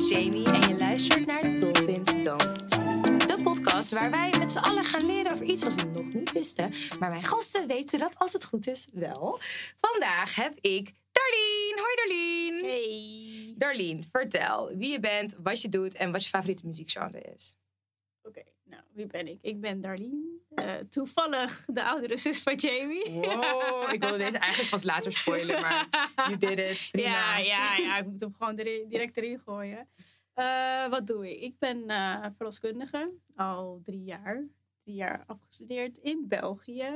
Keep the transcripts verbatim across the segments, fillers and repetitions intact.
is Jamie en je luistert naar Dolphins Don't Sleep. De podcast waar wij met z'n allen gaan leren over iets wat we nog niet wisten. Maar mijn gasten weten dat als het goed is wel. Vandaag heb ik Darlene. Hoi Darlene. Hey. Darlene, vertel wie je bent, wat je doet en wat je favoriete muziekgenre is. Oké, okay, nou, wie ben ik? Ik ben Darlene. Uh, toevallig de oudere zus van Jamie. Wow, ik wilde deze eigenlijk pas later spoilen, maar you did it. Prima. Ja, ja, ja, ik moet hem gewoon direct erin gooien. Uh, wat doe ik? Ik ben uh, verloskundige, al drie jaar. Drie jaar afgestudeerd in België.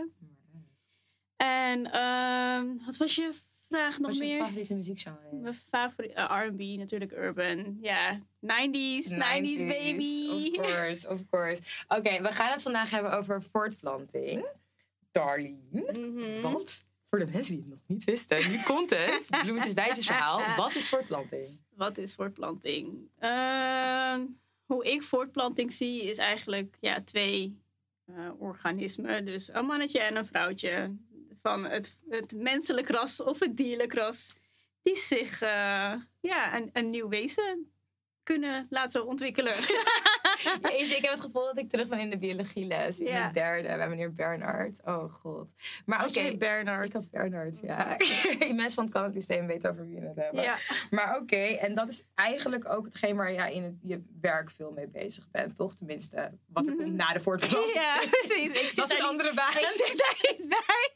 En uh, wat was je vraag nog wat meer? Wat je favoriete muziekgenre is? Mijn favoriete uh, R en B, natuurlijk urban. Ja, nineties, nineties baby. Of course, of course. Oké, okay, we gaan het vandaag hebben over voortplanting. Darlene, mm-hmm. Wat? Voor de mensen die het nog niet wisten, nu komt het. Bloemetjes bijtjes verhaal. Wat is voortplanting? Wat is voortplanting? Uh, hoe ik voortplanting zie is eigenlijk ja, twee uh, organismen. Dus een mannetje en een vrouwtje. Van het, het menselijk ras of het dierlijk ras. Die zich uh, ja, een, een nieuw wezen kunnen laten ontwikkelen. Jeetje, ik heb het gevoel dat ik terug ben in de biologieles. In ja. de derde, bij meneer Bernhard. Oh god. Maar oké. Okay, Bernhard. Ik had Bernhard, ja. Mensen van het kantsysteem weten over wie we het hebben. Ja. Maar oké, okay, en dat is eigenlijk ook hetgeen waar jij in het, je werk veel mee bezig bent, toch? Tenminste, wat er komt na de voortplanting. Ja, precies. Ik dat is een andere baan. Ik zit daar niet bij.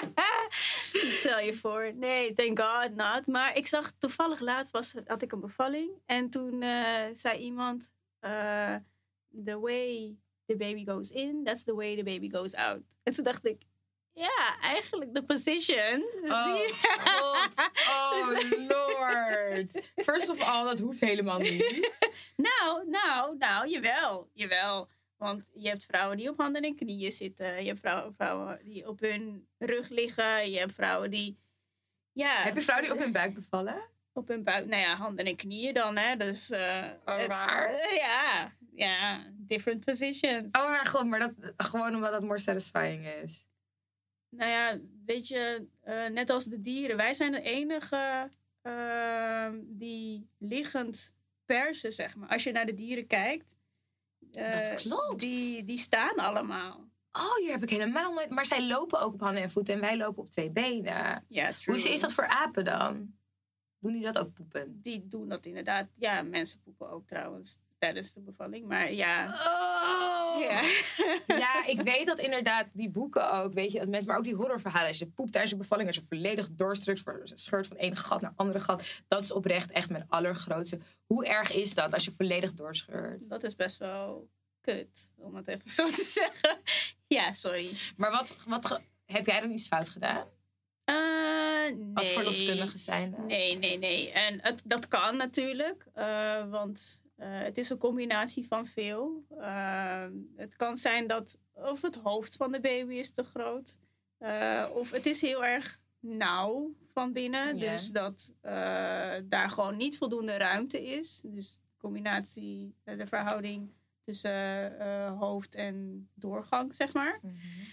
Stel je voor. Nee, thank God not. Maar ik zag toevallig laatst was, had ik een bevalling. En toen uh, zei iemand... Uh, the way the baby goes in, that's the way the baby goes out. En toen dacht ik, ja, eigenlijk de position. Oh god, oh lord. First of all, dat hoeft helemaal niet. nou, nou, nou, jawel, jawel. Want je hebt vrouwen die op handen en knieën zitten. Je hebt vrouwen, vrouwen die op hun rug liggen. Je hebt vrouwen die... Ja, heb je vrouwen die op hun buik bevallen? Op hun buik, nou ja, handen en knieën dan, hè. Dus, uh, oh, waar? Uh, ja, ja, different positions. Oh mijn god, maar dat, gewoon omdat dat more satisfying is. Nou ja, weet je, uh, net als de dieren. Wij zijn de enige uh, die liggend persen, zeg maar. Als je naar de dieren kijkt. Uh, dat klopt. Die, die staan allemaal. Oh, hier heb ik helemaal nooit... Maar zij lopen ook op handen en voeten en wij lopen op twee benen. Ja, true. Hoe is dat voor apen dan? Doen die dat ook poepen? Die doen dat inderdaad. Ja, mensen poepen ook trouwens tijdens de bevalling. Maar ja. Oh. Ja. Ja, ik weet dat inderdaad die boeken ook, weet je, met, maar ook die horrorverhalen. Als je poept tijdens je bevalling, als je volledig doorstrukt, scheurt van één gat naar andere gat. Dat is oprecht echt mijn allergrootste. Hoe erg is dat als je volledig doorscheurt? Dat is best wel kut, om het even zo te zeggen. Ja, sorry. Maar wat, wat heb jij dan iets fout gedaan? Uh, nee. Als verloskundige zijnde? Nee, nee, nee. En het, dat kan natuurlijk. Uh, want uh, het is een combinatie van veel. Uh, het kan zijn dat of het hoofd van de baby is te groot. Uh, of het is heel erg nauw van binnen. Yeah. Dus dat uh, daar gewoon niet voldoende ruimte is. Dus de combinatie, de verhouding tussen uh, hoofd en doorgang, zeg maar. Mm-hmm.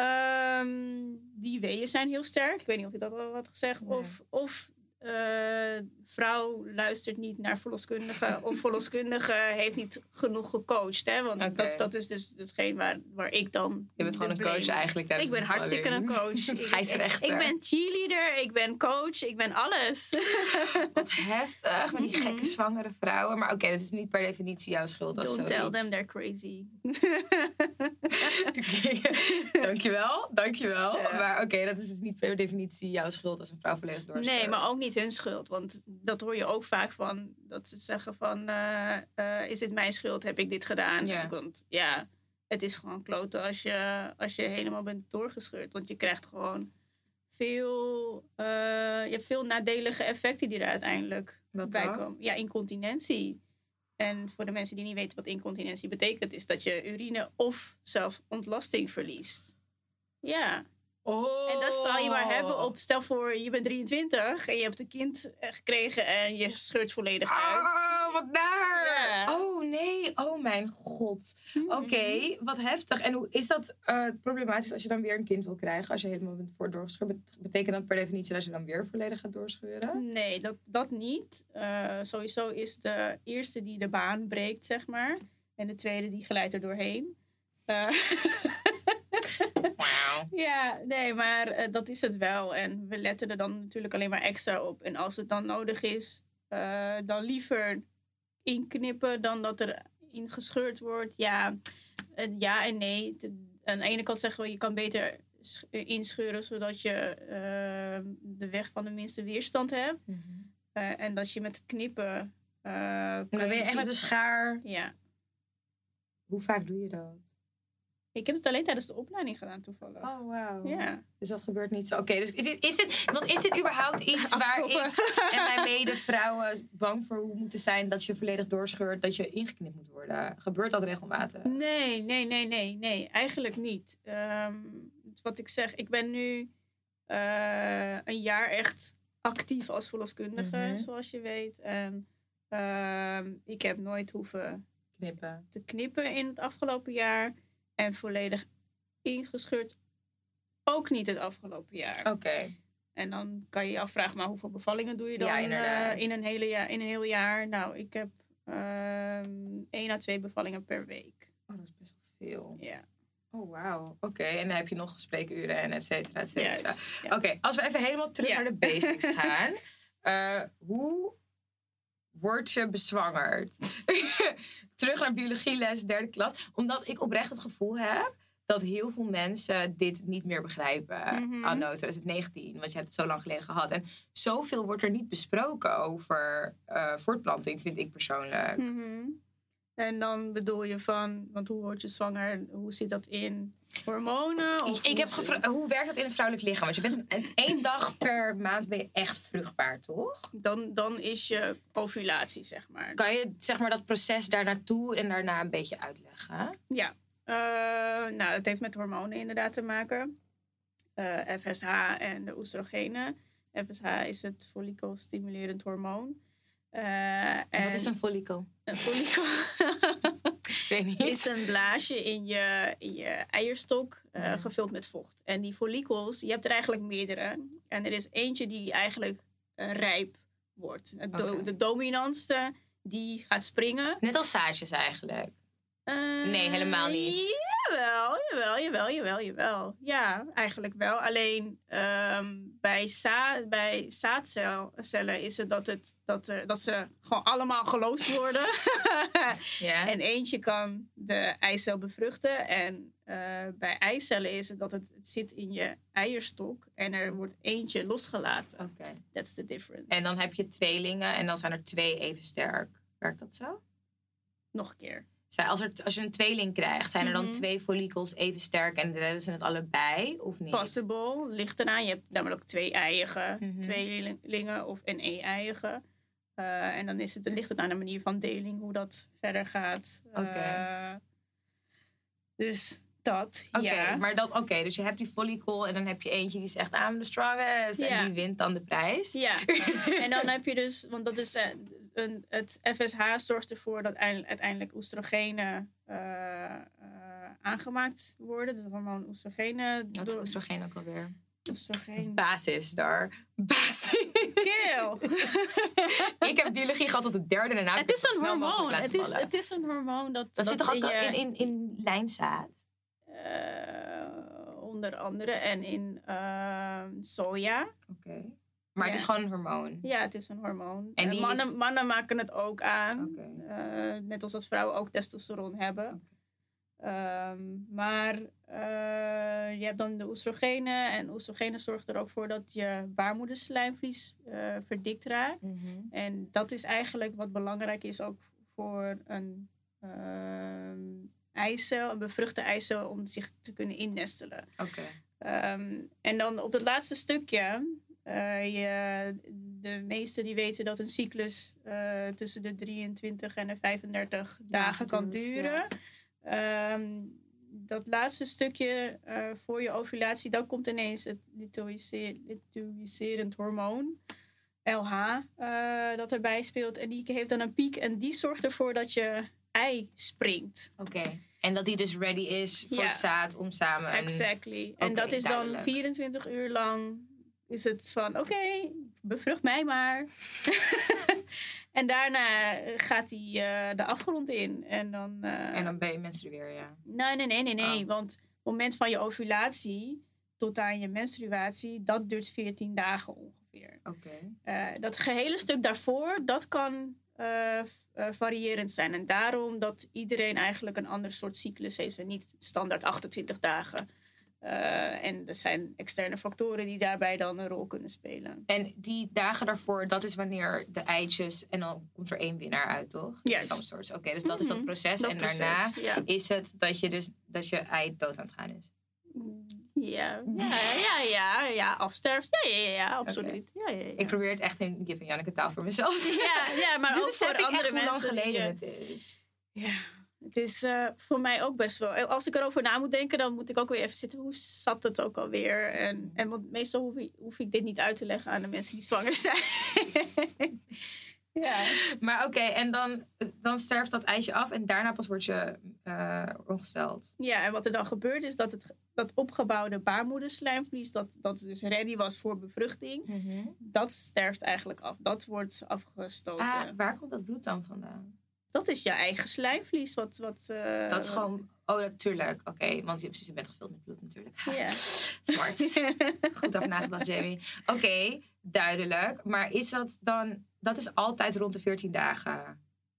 Um, die weeën zijn heel sterk. Ik weet niet of je dat al had gezegd. Nee. Of, of uh, vrouw luistert niet naar verloskundige. Of verloskundige heeft niet genoeg gecoacht. Hè? Want okay. dat, dat is dus hetgeen waar, waar ik dan... Je bent gewoon een coach eigenlijk. Ik ben hartstikke een coach. Scheidsrechter. Ik, ik ben cheerleader. Ik ben coach. Ik ben alles. Wat heftig. Met die gekke zwangere vrouwen. Maar oké, okay, dat is niet per definitie jouw schuld. Don't of tell zoiets. them they're crazy. Okay. Dankjewel. Dankjewel. Ja. Maar oké, okay, dat is dus niet per definitie jouw schuld als een vrouw volledig doorscheurt. Nee, maar ook niet hun schuld. Want dat hoor je ook vaak van. Dat ze zeggen van, uh, uh, is dit mijn schuld? Heb ik dit gedaan? Ja. Want ja, het is gewoon kloten als je, als je helemaal bent doorgescheurd. Want je krijgt gewoon veel, uh, je hebt veel nadelige effecten die er uiteindelijk wat bij dan? komen. Ja, incontinentie. En voor de mensen die niet weten wat incontinentie betekent, is dat je urine of zelfs ontlasting verliest. Ja. Oh. En dat zal je maar hebben op, stel voor, je bent drieëntwintig en je hebt een kind gekregen en je scheurt volledig uit. Oh, wat naar! Ja. Oh, nee. Oh, mijn god. Mhm. Oké, okay, wat heftig. En hoe is dat uh, problematisch als je dan weer een kind wil krijgen? Als je helemaal bent voor doorgescheurd, betekent dat per definitie dat je dan weer volledig gaat doorscheuren? Nee, dat, dat niet. Uh, sowieso is de eerste die de baan breekt, zeg maar. En de tweede die glijdt er doorheen. Uh, Wauw. Ja, nee, maar uh, dat is het wel. En we letten er dan natuurlijk alleen maar extra op. En als het dan nodig is, uh, dan liever inknippen dan dat er ingescheurd wordt. Ja, uh, ja en nee. De, aan de ene kant zeggen we, je kan beter sch- inscheuren zodat je uh, de weg van de minste weerstand hebt. Mm-hmm. Uh, en dat je met het knippen... Uh, dan ben je echt met een schaar... Ja. Hoe vaak doe je dat? Ik heb het alleen tijdens de opleiding gedaan, toevallig. Oh, wauw. Ja. Dus dat gebeurt niet zo. Oké, okay, dus is dit, is dit, want is dit überhaupt iets waar ik en mijn medevrouwen bang voor moeten zijn dat je volledig doorscheurt, dat je ingeknipt moet worden? Gebeurt dat regelmatig? Nee, nee, nee, nee, nee. Eigenlijk niet. Um, wat ik zeg, ik ben nu uh, een jaar echt actief als verloskundige, mm-hmm. zoals je weet. En uh, ik heb nooit hoeven knippen. te knippen in het afgelopen jaar. En volledig ingescheurd ook niet het afgelopen jaar. Oké. Okay. En dan kan je je afvragen, maar hoeveel bevallingen doe je dan ja, uh, in, een hele jaar, in een heel jaar? Nou, ik heb uh, één à twee bevallingen per week. Oh, dat is best wel veel. Ja. Oh, wauw. Oké, okay. En dan heb je nog spreekuren en et cetera, et cetera. Ja. Oké, okay. Als we even helemaal terug ja. naar de basics gaan. Uh, hoe word je bezwangerd? Terug naar biologieles, derde klas. Omdat ik oprecht het gevoel heb dat heel veel mensen dit niet meer begrijpen. Mm-hmm. Anno twintig negentien, want je hebt het zo lang geleden gehad. En zoveel wordt er niet besproken over uh, voortplanting, vind ik persoonlijk. Mm-hmm. En dan bedoel je van, want hoe word je zwanger? Hoe zit dat in hormonen? Of ik, ik heb gevra- hoe werkt dat in het vrouwelijk lichaam? Want je bent een, één dag per maand ben je echt vruchtbaar, toch? Dan, dan is je ovulatie, zeg maar. Kan je zeg maar dat proces daar naartoe en daarna een beetje uitleggen? Ja, uh, nou, het heeft met hormonen inderdaad te maken. Uh, F S H en de oestrogenen. F S H is het follikelstimulerend hormoon. Uh, en wat is een follikel? Een follikel Ik weet niet. Is een blaasje in je, in je eierstok uh, ja. gevuld met vocht. En die follicels, je hebt er eigenlijk meerdere. En er is eentje die eigenlijk uh, rijp wordt. De, okay. de dominantste, die gaat springen. Net als zaadjes eigenlijk. Uh, nee, helemaal niet. Jawel, jawel, jawel, jawel, jawel. Ja, eigenlijk wel. Alleen um, bij, za- bij zaadcellen is het dat, het, dat, uh, dat ze gewoon allemaal geloosd worden. Ja. En eentje kan de eicel bevruchten. En uh, bij eicellen is het dat het, het zit in je eierstok. En er wordt eentje losgelaten. Okay. That's the difference. En dan heb je tweelingen en dan zijn er twee even sterk. Werkt dat zo? Nog een keer. Als, er, als je een tweeling krijgt, zijn er dan mm-hmm. twee follicels even sterk en redden ze het allebei, of niet? Possible, ligt eraan. Je hebt namelijk ook twee eigen mm-hmm. tweelingen of een een-eiige. Uh, en dan is het, ligt het aan de manier van deling, hoe dat verder gaat. Oké. Okay. Uh, dus dat, okay, ja. Maar dat, oké, okay, dus je hebt die follicle en dan heb je eentje die zegt I'm the strongest. Ja. En die wint dan de prijs. Ja, en dan heb je dus, want dat is... Uh, Een, het F S H zorgt ervoor dat uiteindelijk oestrogenen uh, uh, aangemaakt worden. Dus het hormoon oestrogenen. Wat is oestrogeen ook alweer? Oestrogeen. Basis daar. Basis. Kill. Ik heb biologie gehad tot de derde en daarna. Het is een hormoon. Het is, het is een hormoon dat. Dat, dat zit toch ook in, in, in lijnzaad? Uh, onder andere. En in uh, soja. Oké. Okay. Maar ja. Het is gewoon een hormoon? Ja, het is een hormoon. En die mannen, is... mannen maken het ook aan. Okay. Uh, net als dat vrouwen ook testosteron hebben. Okay. Um, maar uh, je hebt dan de oestrogenen. En oestrogenen zorgt er ook voor dat je baarmoederslijmvlies uh, verdikt raakt. Mm-hmm. En dat is eigenlijk wat belangrijk is ook voor een uh, eicel, een bevruchte eicel, om zich te kunnen innestelen. Okay. Um, en dan op het laatste stukje... Uh, je, de meesten die weten dat een cyclus uh, tussen de drieëntwintig en de vijfendertig ja, dagen kan duren. Ja. Um, dat laatste stukje uh, voor je ovulatie, dan komt ineens het luteinizerend hormoon, L H, uh, dat erbij speelt. En die heeft dan een piek en die zorgt ervoor dat je ei springt. Oké. Okay. En dat die dus ready is voor ja. zaad om samen... Een... Exactly. Okay, en dat is duidelijk. Dan vierentwintig uur lang is het van, oké, okay, bevrucht mij maar. En daarna gaat hij uh, de afgrond in. En dan, uh... en dan ben je menstrueer, ja. Nee, nee, nee, nee, nee. Oh. Want het moment van je ovulatie tot aan je menstruatie, dat duurt veertien dagen ongeveer. Oké. Okay. Uh, dat gehele stuk daarvoor, dat kan uh, uh, variërend zijn. En daarom dat iedereen eigenlijk een ander soort cyclus heeft. En niet standaard achtentwintig dagen. Uh, en er zijn externe factoren die daarbij dan een rol kunnen spelen. En die dagen daarvoor, dat is wanneer de eitjes... en dan komt er één winnaar uit, toch? Yes. Oké, okay, dus dat is dat proces. Dat en proces, daarna ja. is het dat je, dus, dat je ei dood aan het gaan is. Ja, ja, ja, ja, ja, afsterft. Ja, ja, ja, ja absoluut. Okay. Ja, ja, ja. Ik probeer het echt in Gif en Janneke taal voor mezelf. Ja, ja maar ook voor andere mensen. Hoe lang geleden het is. Ja. Het is uh, voor mij ook best wel... Als ik erover na moet denken, dan moet ik ook weer even zitten. Hoe zat het ook alweer? En, en want meestal hoef ik, hoef ik dit niet uit te leggen aan de mensen die zwanger zijn. Ja. Maar oké, okay, en dan, dan sterft dat ijsje af en daarna pas word je uh, ongesteld. Ja, en wat er dan gebeurt is dat het dat opgebouwde baarmoederslijmvlies, dat, dat dus ready was voor bevruchting, mm-hmm. dat sterft eigenlijk af. Dat wordt afgestoten. Ah, waar komt dat bloed dan vandaan? Dat is je eigen slijmvlies. Wat, wat, uh, dat is gewoon... Oh, natuurlijk. Oké, okay, want je, je bent gevuld met bloed natuurlijk. Ja. Smart. Goed over nagedacht, Jamie. Oké, okay, duidelijk. Maar is dat dan... Dat is altijd rond de veertien dagen?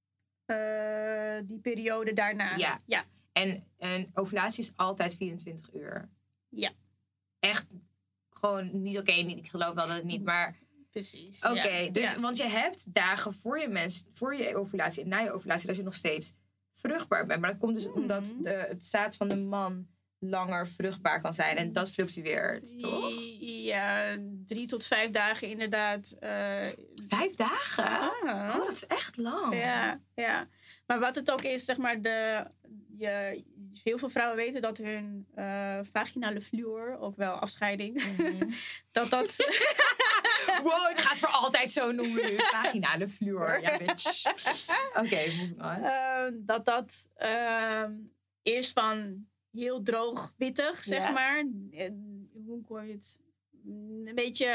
Uh, die periode daarna. Ja. ja. En een ovulatie is altijd vierentwintig uur? Ja. Echt gewoon niet oké. Okay, ik geloof wel dat het niet, maar... Precies. Oké, okay, ja. dus ja. want je hebt dagen voor je, mens, voor je ovulatie en na je ovulatie dat je nog steeds vruchtbaar bent. Maar dat komt dus mm-hmm. omdat de, het zaad van de man langer vruchtbaar kan zijn en dat fluctueert, toch? Ja, drie tot vijf dagen inderdaad. Uh, vijf dagen? Ah. Oh, dat is echt lang. Ja, ja. Maar wat het ook is, zeg maar, de, je, heel veel vrouwen weten dat hun uh, vaginale fluor, ook wel afscheiding, mm-hmm. dat dat... Wow, ik ga het voor altijd zo noemen nu. Vaginale fluor. Ja, bitch. Oké, okay, moving on. Uh, dat dat uh, eerst van heel droog wittig, zeg ja. maar. Uh, hoe kon je het? Een beetje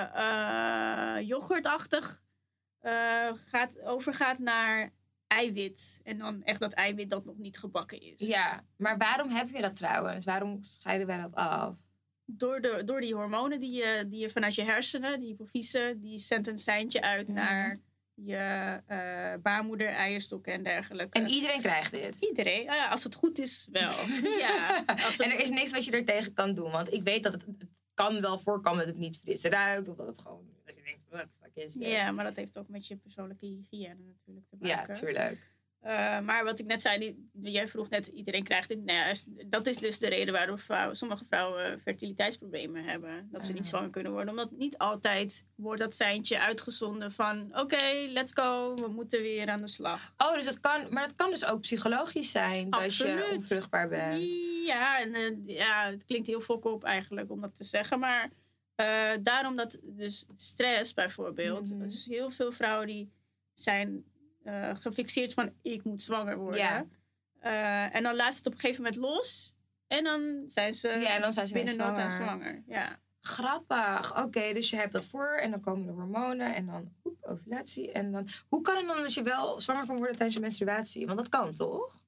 uh, yoghurtachtig uh, gaat, overgaat naar eiwit. En dan echt dat eiwit dat nog niet gebakken is. Ja, maar waarom heb je dat trouwens? Waarom scheiden wij dat af? Door, de, door die hormonen die je, die je vanuit je hersenen, die hypofyse, die zendt een seintje uit mm. naar je uh, baarmoeder, eierstokken en dergelijke. En iedereen krijgt dit? Iedereen, ja, als het goed is wel. Ja, als het... En er is niks wat je er tegen kan doen, want ik weet dat het, het kan wel voorkomen dat het niet fris ruikt of dat het gewoon, dat je denkt, wat is dit? Ja, maar dat heeft ook met je persoonlijke hygiëne natuurlijk te maken. Ja, tuurlijk. Uh, maar wat ik net zei, die, jij vroeg net, iedereen krijgt dit. Nou ja, dat is dus de reden waarom vrouwen, sommige vrouwen fertiliteitsproblemen hebben. Dat ze niet zwanger kunnen worden. Omdat niet altijd wordt dat seintje uitgezonden van... Oké, okay, let's go, we moeten weer aan de slag. Oh, dus dat kan, maar dat kan dus ook psychologisch zijn. Absoluut. Dat je onvruchtbaar bent. Ja, en, uh, ja, het klinkt heel fok eigenlijk om dat te zeggen. Maar uh, daarom dat dus stress bijvoorbeeld. Mm-hmm. Dus heel veel vrouwen die zijn... Uh, gefixeerd van ik moet zwanger worden. Ja. Uh, en dan laat ze het op een gegeven moment los. En dan zijn ze, ja, en dan zijn ze binnen no time zwanger. zwanger. Ja. Grappig. Oké, okay, dus je hebt dat voor en dan komen de hormonen en dan oep, ovulatie. En dan, hoe kan het dan dat je wel zwanger kan worden tijdens je menstruatie? Want dat kan toch?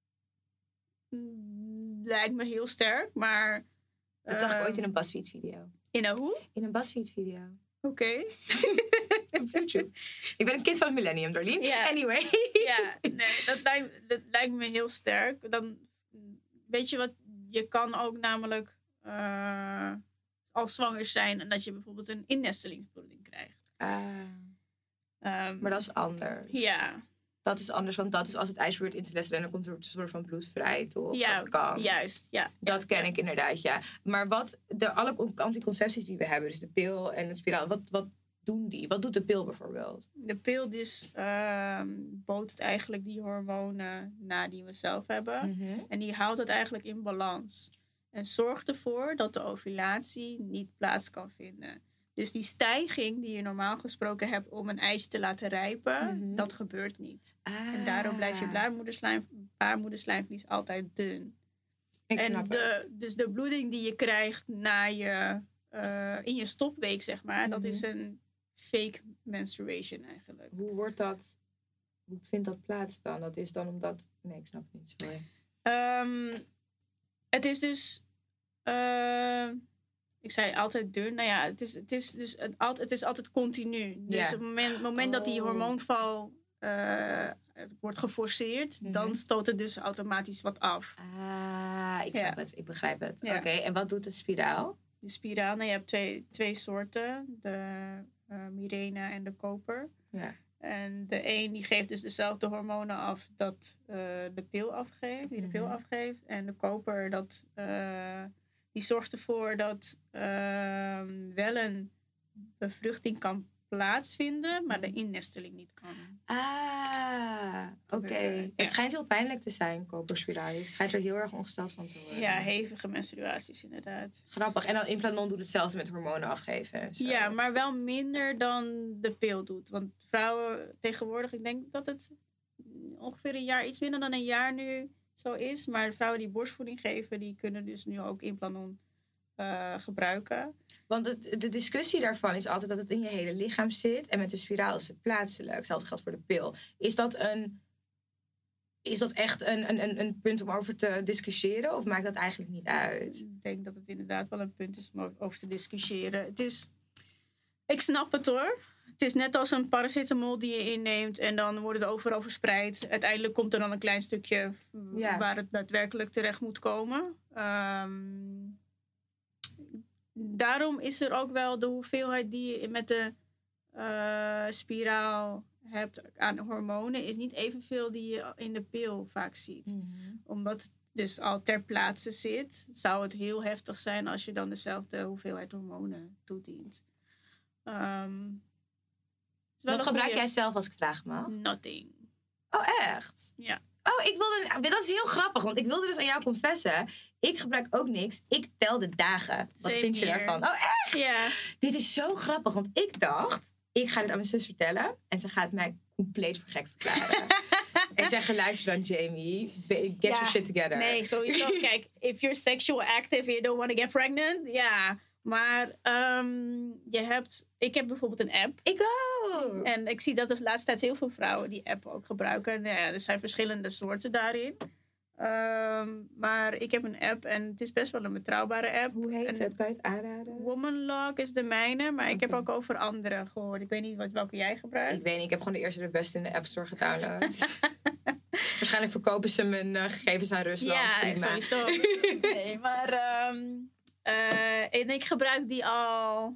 Lijkt me heel sterk, maar... Dat zag uh, ik ooit in een BuzzFeed video. In een hoe? In een BuzzFeed video. Oké. Okay. Op YouTube. Ik ben een kind van het millennium, Darlene. Ja. Anyway. Ja, nee, dat lijkt, dat lijkt me heel sterk. Dan, weet je wat, je kan ook namelijk uh, al zwanger zijn en dat je bijvoorbeeld een innestelingsbloeding krijgt. Ah. Um, maar dat is anders. Ja. Dat is anders, want dat is als het ijs probeert in te lessen en dan komt er een soort van bloed vrij, toch? Ja, dat kan. Juist, ja. Dat ken ik inderdaad, ja. Maar wat, de, alle anticoncepties die we hebben, dus de pil en het spiraal, wat, wat doen die? Wat doet de pil bijvoorbeeld? De pil dus uh, bootst eigenlijk die hormonen na die we zelf hebben. Mm-hmm. En die houdt het eigenlijk in balans. En zorgt ervoor dat de ovulatie niet plaats kan vinden. Dus die stijging die je normaal gesproken hebt om een ijsje te laten rijpen, mm-hmm. dat gebeurt niet. Ah. En daarom blijft je baarmoederslijm, baarmoederslijmvlies altijd dun. Ik en snap de, het. dus de bloeding die je krijgt na je, uh, in je stopweek, zeg maar, mm-hmm. dat is een fake menstruation eigenlijk. Hoe wordt dat, hoe vindt dat plaats dan? Dat is dan omdat, nee, ik snap het niet, sorry. Um, het is dus, uh, ik zei altijd dun, nou ja, het is, het is dus het, het is altijd continu. Dus ja. op het moment, moment oh. dat die hormoonval uh, wordt geforceerd, mm-hmm. dan stoot het dus automatisch wat af. Ah, ik snap ja. het, ik begrijp het. Ja. Oké, okay, en wat doet de spiraal? De spiraal, nou je hebt twee, twee soorten, de uh, Mirena en de koper. Ja. En de een die geeft dus dezelfde hormonen af dat uh, de pil afgeeft, die de pil mm-hmm. afgeeft. En de koper, dat, uh, die zorgt ervoor dat uh, wel een bevruchting kan plaatsvinden, maar de innesteling niet kan. Ah, oké. Okay. Ja. Het schijnt heel pijnlijk te zijn, koperspiraal. Het schijnt er heel erg ongesteld van te worden. Ja, hevige menstruaties inderdaad. Grappig. En dan Implanon doet hetzelfde met hormonen afgeven. Zo. Ja, maar wel minder dan de pil doet. Want vrouwen tegenwoordig, ik denk dat het ongeveer een jaar, iets minder dan een jaar nu zo is. Maar de vrouwen die borstvoeding geven, die kunnen dus nu ook Implanon uh, gebruiken. Want het, de discussie daarvan is altijd dat het in je hele lichaam zit. En met de spiraal is het plaatselijk. Hetzelfde geldt voor de pil. Is dat, een, is dat echt een, een, een punt om over te discussiëren? Of maakt dat eigenlijk niet uit? Ik denk dat het inderdaad wel een punt is om over te discussiëren. Het is, ik snap het hoor. Het is net als een paracetamol die je inneemt. En dan wordt het overal verspreid. Uiteindelijk komt er dan een klein stukje ja. waar het daadwerkelijk terecht moet komen. Um, Daarom is er ook wel de hoeveelheid die je met de uh, spiraal hebt aan hormonen, is niet evenveel die je in de pil vaak ziet. Mm-hmm. Omdat het dus al ter plaatse zit, zou het heel heftig zijn als je dan dezelfde hoeveelheid hormonen toedient. Um, Wat gebruik goeie... jij zelf als ik vraag mag? Nothing. Oh, echt? Ja. Oh, ik wilde... Dat is heel grappig, want ik wilde dus aan jou confessen. Ik gebruik ook niks. Ik tel de dagen. Wat Same vind je here. daarvan? Oh, echt? Ja. Dit is zo grappig, want ik dacht... Ik ga dit aan mijn zus vertellen. En ze gaat mij compleet voor gek verklaren. En zeggen, luister dan Jamie. Get ja. your shit together. Nee, sowieso. Kijk, if you're sexual active and you don't want to get pregnant. Ja. Yeah. Maar um, je hebt... Ik heb bijvoorbeeld een app. Ik ook. En ik zie dat de laatste tijd heel veel vrouwen die app ook gebruiken. Nou ja, er zijn verschillende soorten daarin. Um, maar ik heb een app en het is best wel een betrouwbare app. Hoe heet en het? Kan je het aanraden? Womanlog is de mijne, maar okay. ik heb ook over andere gehoord. Ik weet niet wat, welke jij gebruikt. Ik weet niet, ik heb gewoon de eerste de beste in de App Store gedownload. Waarschijnlijk verkopen ze mijn uh, gegevens aan Rusland. Ja, prima. sowieso. Nee, maar um, uh, en ik gebruik die al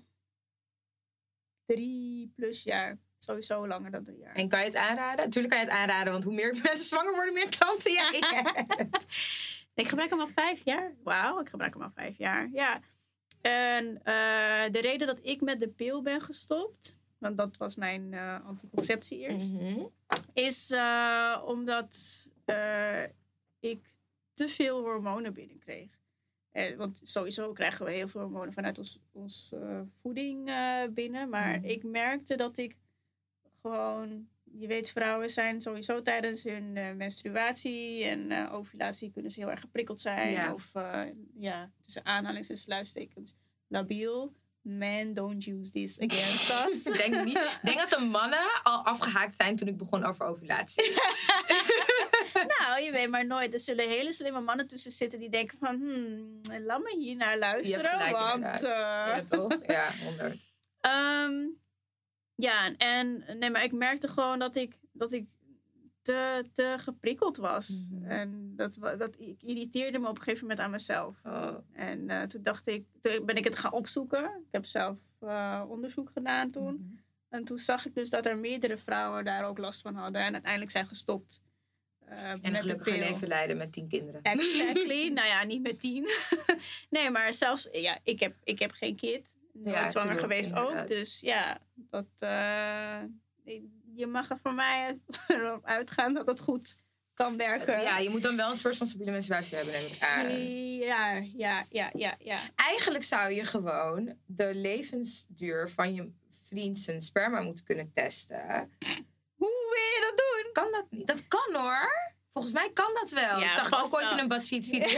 drie plus jaar. Sowieso langer dan drie jaar. En kan je het aanraden? Natuurlijk kan je het aanraden, want hoe meer mensen zwanger worden, meer klanten jij hebt. Ik gebruik hem al vijf jaar. Wauw, ik gebruik hem al vijf jaar. Ja. En uh, de reden dat ik met de pil ben gestopt, want dat was mijn uh, anticonceptie eerst, mm-hmm. is uh, omdat uh, ik te veel hormonen binnenkreeg. Eh, want sowieso krijgen we heel veel hormonen vanuit ons, ons uh, voeding uh, binnen. Maar mm-hmm. ik merkte dat ik gewoon... Je weet, vrouwen zijn sowieso tijdens hun uh, menstruatie en uh, ovulatie kunnen ze heel erg geprikkeld zijn. Ja. Of uh, ja, tussen aanhalings- en sluitstekens labiel. Men, don't use this against us. Ik denk, niet, denk dat de mannen al afgehaakt zijn toen ik begon over ovulatie. Nou, je weet maar nooit. Er zullen hele slimme mannen tussen zitten die denken van... Hmm, laat me hier naar luisteren. Je hebt gelijk, want, uh... Ja, toch? Ja, honderd. Um, ja, en nee, maar ik merkte gewoon dat ik, dat ik te, te geprikkeld was. Mm-hmm. En dat, dat, ik irriteerde me op een gegeven moment aan mezelf. Oh. En uh, toen dacht ik, toen ben ik het gaan opzoeken. Ik heb zelf uh, onderzoek gedaan toen. Mm-hmm. En toen zag ik dus dat er meerdere vrouwen daar ook last van hadden. En uiteindelijk zijn gestopt. Uh, en een gelukkig leven leiden met tien kinderen. Exactly. Nou ja, niet met tien. Nee, maar zelfs... Ja, ik heb, ik heb geen kind. nooit Ja, zwanger tuurlijk, geweest inderdaad. ook. Dus ja, dat, uh, je mag er voor mij erop uitgaan dat het goed kan werken. Ja, je moet dan wel een soort van stabiele menstruatie hebben, denk ik aan. Ja, ja, ja, ja, ja. Eigenlijk zou je gewoon de levensduur van je vriend zijn sperma moeten kunnen testen. Hoe wil je dat doen? Kan dat niet? Dat kan hoor. Volgens mij kan dat wel. Ja, dat zag ik ook ooit in een BuzzFeed-video.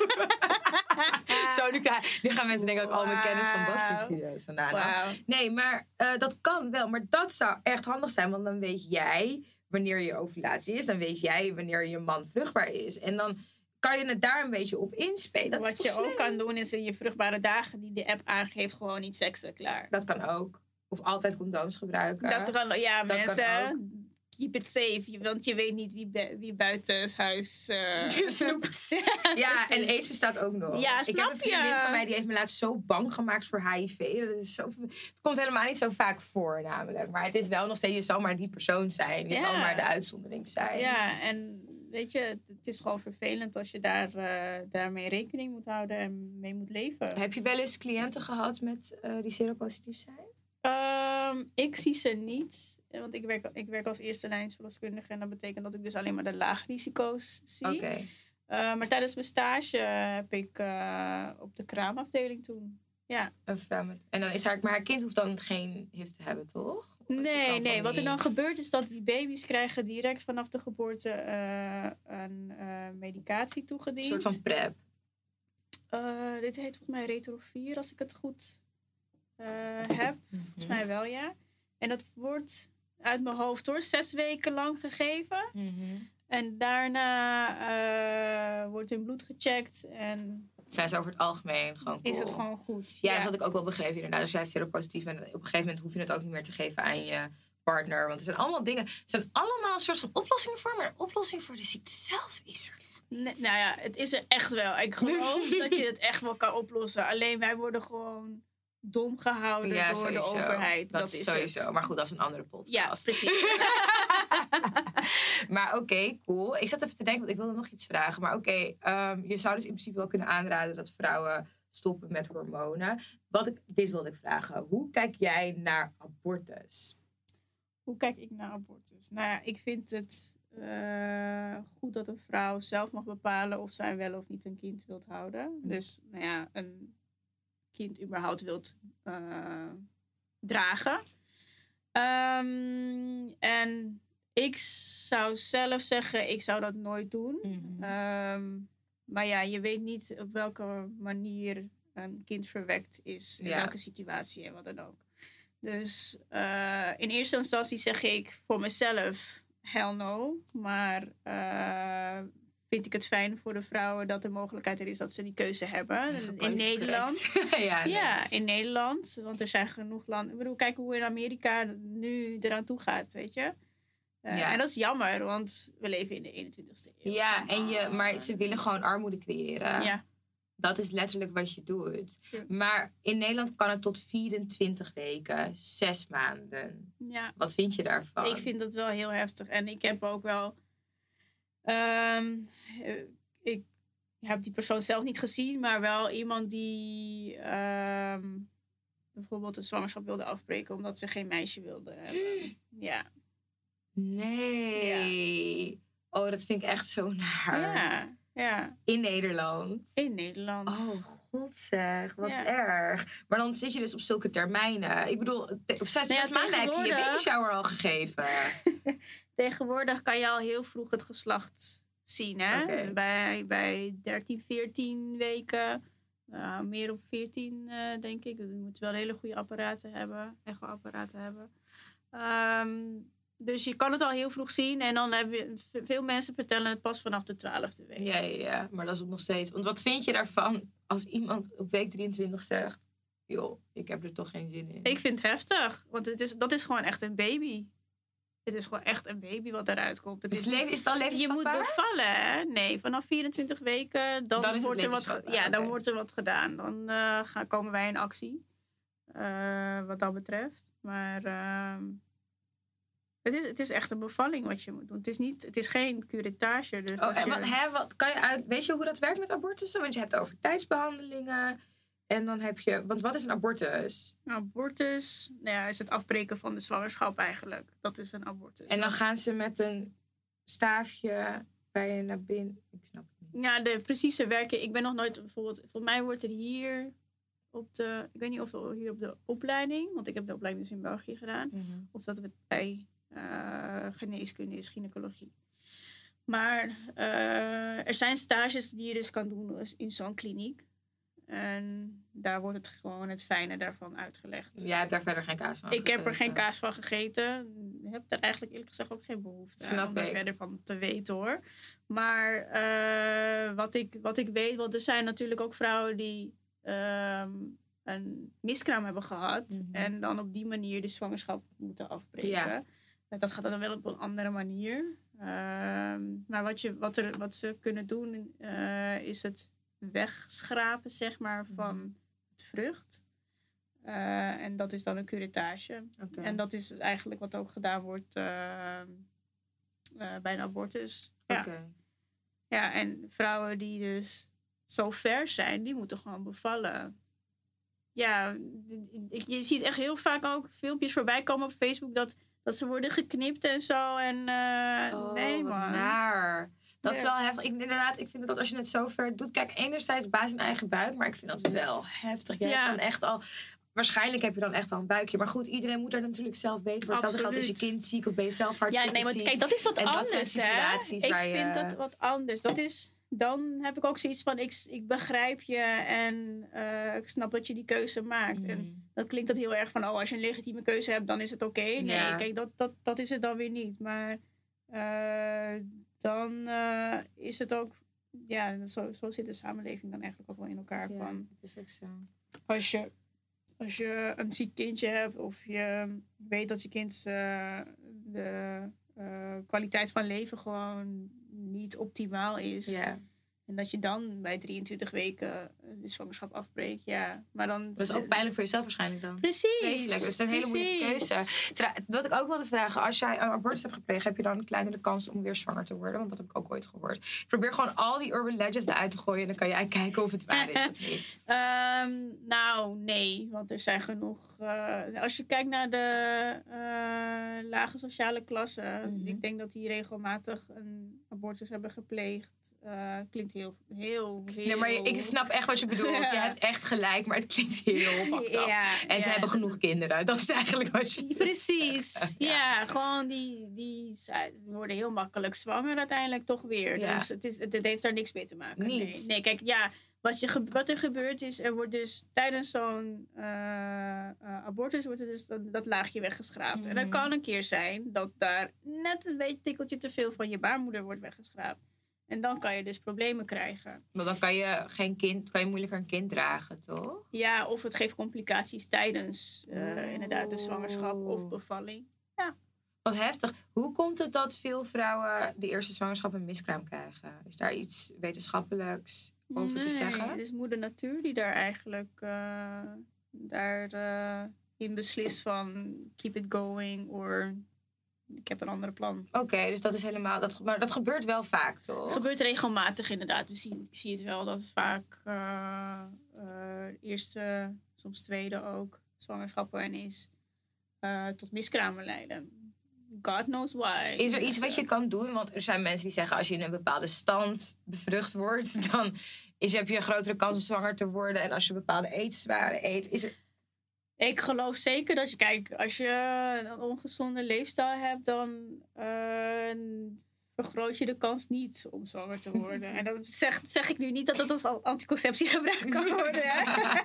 Zo, nu, nu gaan mensen denken dat ik al mijn kennis van BuzzFeed-video's vandaan haal. Wow. Nee, maar uh, dat kan wel. Maar dat zou echt handig zijn. Want dan weet jij wanneer je ovulatie is. Dan weet jij wanneer je man vruchtbaar is. En dan kan je het daar een beetje op inspelen. Dat Wat is je slim. ook kan doen is in je vruchtbare dagen die de app aangeeft gewoon niet seksen, klaar. Dat kan ook. Of altijd condooms gebruiken. Dat kan, ja, dat mensen, kan ook. Keep it safe. Want je weet niet wie, wie buiten huis uh, snoept. Ja, en AIDS bestaat ook nog. Ja, ik snap heb een vriendin je? van mij die heeft me laatst zo bang gemaakt voor H I V. Dat is zo, het komt helemaal niet zo vaak voor namelijk. Maar het is wel nog steeds, je zal maar die persoon zijn. Je Ja. zal maar de uitzondering zijn. Ja, en weet je, het is gewoon vervelend als je daar, uh, daarmee rekening moet houden en mee moet leven. Heb je wel eens cliënten gehad met, uh, die seropositief zijn? Um, ik zie ze niet. Want ik werk, ik werk als eerste lijnsverloskundige. En dat betekent dat ik dus alleen maar de laagrisico's zie. Oké. Okay. Uh, maar tijdens mijn stage heb ik uh, op de kraamafdeling toen. Ja. Een vrouw met... En dan is haar... Maar haar kind hoeft dan geen H I V te hebben, toch? Of nee, nee. Wat er dan gebeurt is dat die baby's krijgen direct vanaf de geboorte uh, een uh, medicatie toegediend. Een soort van prep. Uh, dit heet volgens mij Retrovier, als ik het goed uh, heb. Mm-hmm. Volgens mij wel, ja. En dat wordt uit mijn hoofd hoor, zes weken lang gegeven. Mm-hmm. En daarna uh, wordt hun bloed gecheckt en... Zijn ze over het algemeen gewoon cool. Is het gewoon goed. Ja, ja, dat had ik ook wel begrepen inderdaad. Als jij seropositief bent, op een gegeven moment hoef je het ook niet meer te geven aan je partner. Want er zijn allemaal dingen, er zijn allemaal een soort van oplossingen voor. Maar een oplossing voor de ziekte zelf is er niet. Nee, nou ja, het is er echt wel. Ik geloof dat je het echt wel kan oplossen. Alleen wij worden gewoon dom gehouden ja, door sowieso. de overheid. Dat, dat is is sowieso. Het. Maar goed, dat is een andere podcast. Ja, precies. Maar oké, okay, cool. Ik zat even te denken, want ik wilde nog iets vragen. Maar oké, okay, um, je zou dus in principe wel kunnen aanraden dat vrouwen stoppen met hormonen. Wat ik, dit wilde ik vragen. Hoe kijk jij naar abortus? Hoe kijk ik naar abortus? Nou ja, ik vind het uh, goed dat een vrouw zelf mag bepalen of zij wel of niet een kind wilt houden. Mm. Dus nou ja, een kind überhaupt wilt uh, dragen. Um, en ik zou zelf zeggen, ik zou dat nooit doen. Mm-hmm. Um, maar ja, je weet niet op welke manier een kind verwekt is. In ja. welke situatie en wat dan ook. Dus uh, in eerste instantie zeg ik voor mezelf, hell no. Maar uh, vind ik het fijn voor de vrouwen dat de mogelijkheid er is dat ze die keuze hebben. In Nederland. ja, nee. ja, in Nederland. Want er zijn genoeg landen. Ik bedoel, kijk hoe in Amerika nu eraan toe gaat, weet je. Uh, ja. En dat is jammer, want we leven in de eenentwintigste eeuw. Ja, en je, maar ze willen gewoon armoede creëren. Ja. Dat is letterlijk wat je doet. Sure. Maar in Nederland kan het tot vierentwintig weken, zes maanden. Ja. Wat vind je daarvan? Ik vind dat wel heel heftig. En ik heb ook wel... Um, ik heb die persoon zelf niet gezien, maar wel iemand die um, bijvoorbeeld een zwangerschap wilde afbreken omdat ze geen meisje wilde hebben. Ja. Nee. Ja. Oh, dat vind ik echt zo naar. Ja. Ja. In Nederland. In Nederland. Oh, god zeg. Wat ja. erg. Maar dan zit je dus op zulke termijnen. Ik bedoel, op zes, nou ja, zes maanden heb je je baby shower al gegeven. Tegenwoordig kan je al heel vroeg het geslacht zien. Hè? Okay. Bij, bij dertien, veertien weken. Uh, meer op veertien, uh, denk ik. Je moet wel hele goede apparaten hebben. Echo-apparaten hebben. Um, Dus je kan het al heel vroeg zien. En dan heb je... Veel mensen vertellen het pas vanaf de twaalfde week. Ja, ja, ja. Maar dat is ook nog steeds... Want wat vind je daarvan als iemand op week drieëntwintig zegt... joh, ik heb er toch geen zin in. Ik vind het heftig. Want het is, dat is gewoon echt een baby. Het is gewoon echt een baby wat eruit komt. Het is, is, leven, is het al levensvatbaar? Je moet bevallen, hè? Nee, vanaf vierentwintig weken... Dan, dan, wordt, er wat, ja, dan okay. wordt er wat gedaan. Dan uh, gaan, komen wij in actie. Uh, wat dat betreft. Maar... Uh, Het is, het is echt een bevalling wat je moet doen. Het is, niet, het is geen curettage. Dus oh, dat en je... wat, hè, wat, kan je uit, weet je hoe dat werkt met abortussen? Want je hebt over tijdsbehandelingen. En dan heb je... Want wat is een abortus? Een abortus nou ja, is het afbreken van de zwangerschap eigenlijk. Dat is een abortus. En dan gaan ze met een staafje bij je naar binnen. Ik snap het niet. Ja, de precieze werking. Ik ben nog nooit bijvoorbeeld... Volgens mij wordt er hier op de... Ik weet niet of hier op de opleiding... Want ik heb de opleiding dus in België gedaan. Mm-hmm. Of dat het bij uh, geneeskunde is, gynaecologie. Maar uh, er zijn stages die je dus kan doen in zo'n kliniek. En daar wordt het gewoon het fijne daarvan uitgelegd. Jij hebt daar verder geen kaas van Ik gegeten. heb er geen kaas van gegeten. Ik heb daar eigenlijk eerlijk gezegd ook geen behoefte Snap aan om er ik. verder van te weten hoor. Maar uh, wat, ik, wat ik weet, want er zijn natuurlijk ook vrouwen die uh, een miskraam hebben gehad. Mm-hmm. En dan op die manier de zwangerschap moeten afbreken. Ja. Dat gaat dan wel op een andere manier. Uh, maar wat, je, wat, er, wat ze kunnen doen uh, is het wegschrapen, zeg maar, van mm-hmm. het vrucht. Uh, en dat is dan een curettage. Okay. En dat is eigenlijk wat ook gedaan wordt uh, uh, bij een abortus. Ja. Okay. Ja, en vrouwen die dus zo ver zijn, die moeten gewoon bevallen. Ja, je ziet echt heel vaak ook filmpjes voorbij komen op Facebook dat, dat ze worden geknipt en zo. En uh, oh, nee, man. Naar. Dat is wel heftig. Ik, inderdaad, ik vind dat als je het zo ver doet... Kijk, enerzijds baas in eigen buik, maar ik vind dat wel heftig. Je ja. hebt dan echt al... Waarschijnlijk heb je dan echt al een buikje. Maar goed, iedereen moet er natuurlijk zelf weten. Voor hetzelfde geld is je kind ziek of ben je zelf hartstikke ziek. Ja, nee, maar kijk, dat is wat en anders, dat zijn situaties hè? Waar ik je... vind dat wat anders. Dat is... Dan heb ik ook zoiets van, ik, ik begrijp je en uh, ik snap dat je die keuze maakt. Mm. En dat klinkt dat heel erg van, oh, als je een legitieme keuze hebt, dan is het oké. Okay. Nee, ja. kijk, dat, dat, dat is het dan weer niet. Maar uh, dan uh, is het ook, ja, zo, zo zit de samenleving dan eigenlijk ook wel in elkaar. Ja, van, dat is ook zo. Als je, als je een ziek kindje hebt of je weet dat je kind uh, de uh, kwaliteit van leven gewoon niet optimaal is. Ja. En dat je dan bij drieëntwintig weken de zwangerschap afbreekt. Ja, maar dan... Dat is ook pijnlijk voor jezelf waarschijnlijk dan. Precies. Vreselijk. Dat is een hele moeilijke keuze. Wat ik ook wilde vragen. Als jij een abortus hebt gepleegd, heb je dan een kleinere kans om weer zwanger te worden? Want dat heb ik ook ooit gehoord. Ik probeer gewoon al die urban legends eruit te gooien. En dan kan jij kijken of het waar is of niet. um, nou, nee. Want er zijn genoeg... Uh, als je kijkt naar de uh, lage sociale klasse. Mm-hmm. Ik denk dat die regelmatig een abortus hebben gepleegd. Uh, klinkt heel, heel, heel... Nee, maar ik snap echt wat je bedoelt. Ja. Je hebt echt gelijk, maar het klinkt heel fucked up. Ja, en ja, ze hebben genoeg kinderen. Dat is eigenlijk wat je... Precies. ja. ja, gewoon die, die worden heel makkelijk zwanger uiteindelijk toch weer. Ja. Dus het, is, het, het heeft daar niks mee te maken. Niet. Nee, nee kijk, ja... Wat, je, wat er gebeurt is, er wordt dus tijdens zo'n uh, uh, abortus wordt er dus dat, dat laagje weggeschraapt. Mm-hmm. En dat kan een keer zijn dat daar net een beetje tikkeltje te veel van je baarmoeder wordt weggeschraapt. En dan kan je dus problemen krijgen. Maar dan kan je geen kind, kan je moeilijker een kind dragen, toch? Ja, of het geeft complicaties tijdens uh, oh. inderdaad de zwangerschap of bevalling. Ja. Wat heftig. Hoe komt het dat veel vrouwen de eerste zwangerschap een miskraam krijgen? Is daar iets wetenschappelijks over nee, te zeggen? Het is moeder natuur die daar eigenlijk uh, daar, uh, in beslist van keep it going or ik heb een ander plan. Oké, okay, dus dat is helemaal... Dat, maar dat gebeurt wel vaak, toch? Het gebeurt regelmatig inderdaad. We zien, ik zie het wel dat het vaak uh, uh, eerste, soms tweede ook, zwangerschappen en is uh, tot miskramen leiden. God knows why. Is er iets wat je kan doen? Want er zijn mensen die zeggen, als je in een bepaalde stand bevrucht wordt, dan is, heb je een grotere kans om zwanger te worden. En als je bepaalde eetwaren eet, is er... Ik geloof zeker dat je, kijk, als je een ongezonde leefstijl hebt, dan uh, vergroot je de kans niet om zwanger te worden. En dat zeg, zeg ik nu niet dat dat als anticonceptie gebruikt kan worden. Hè?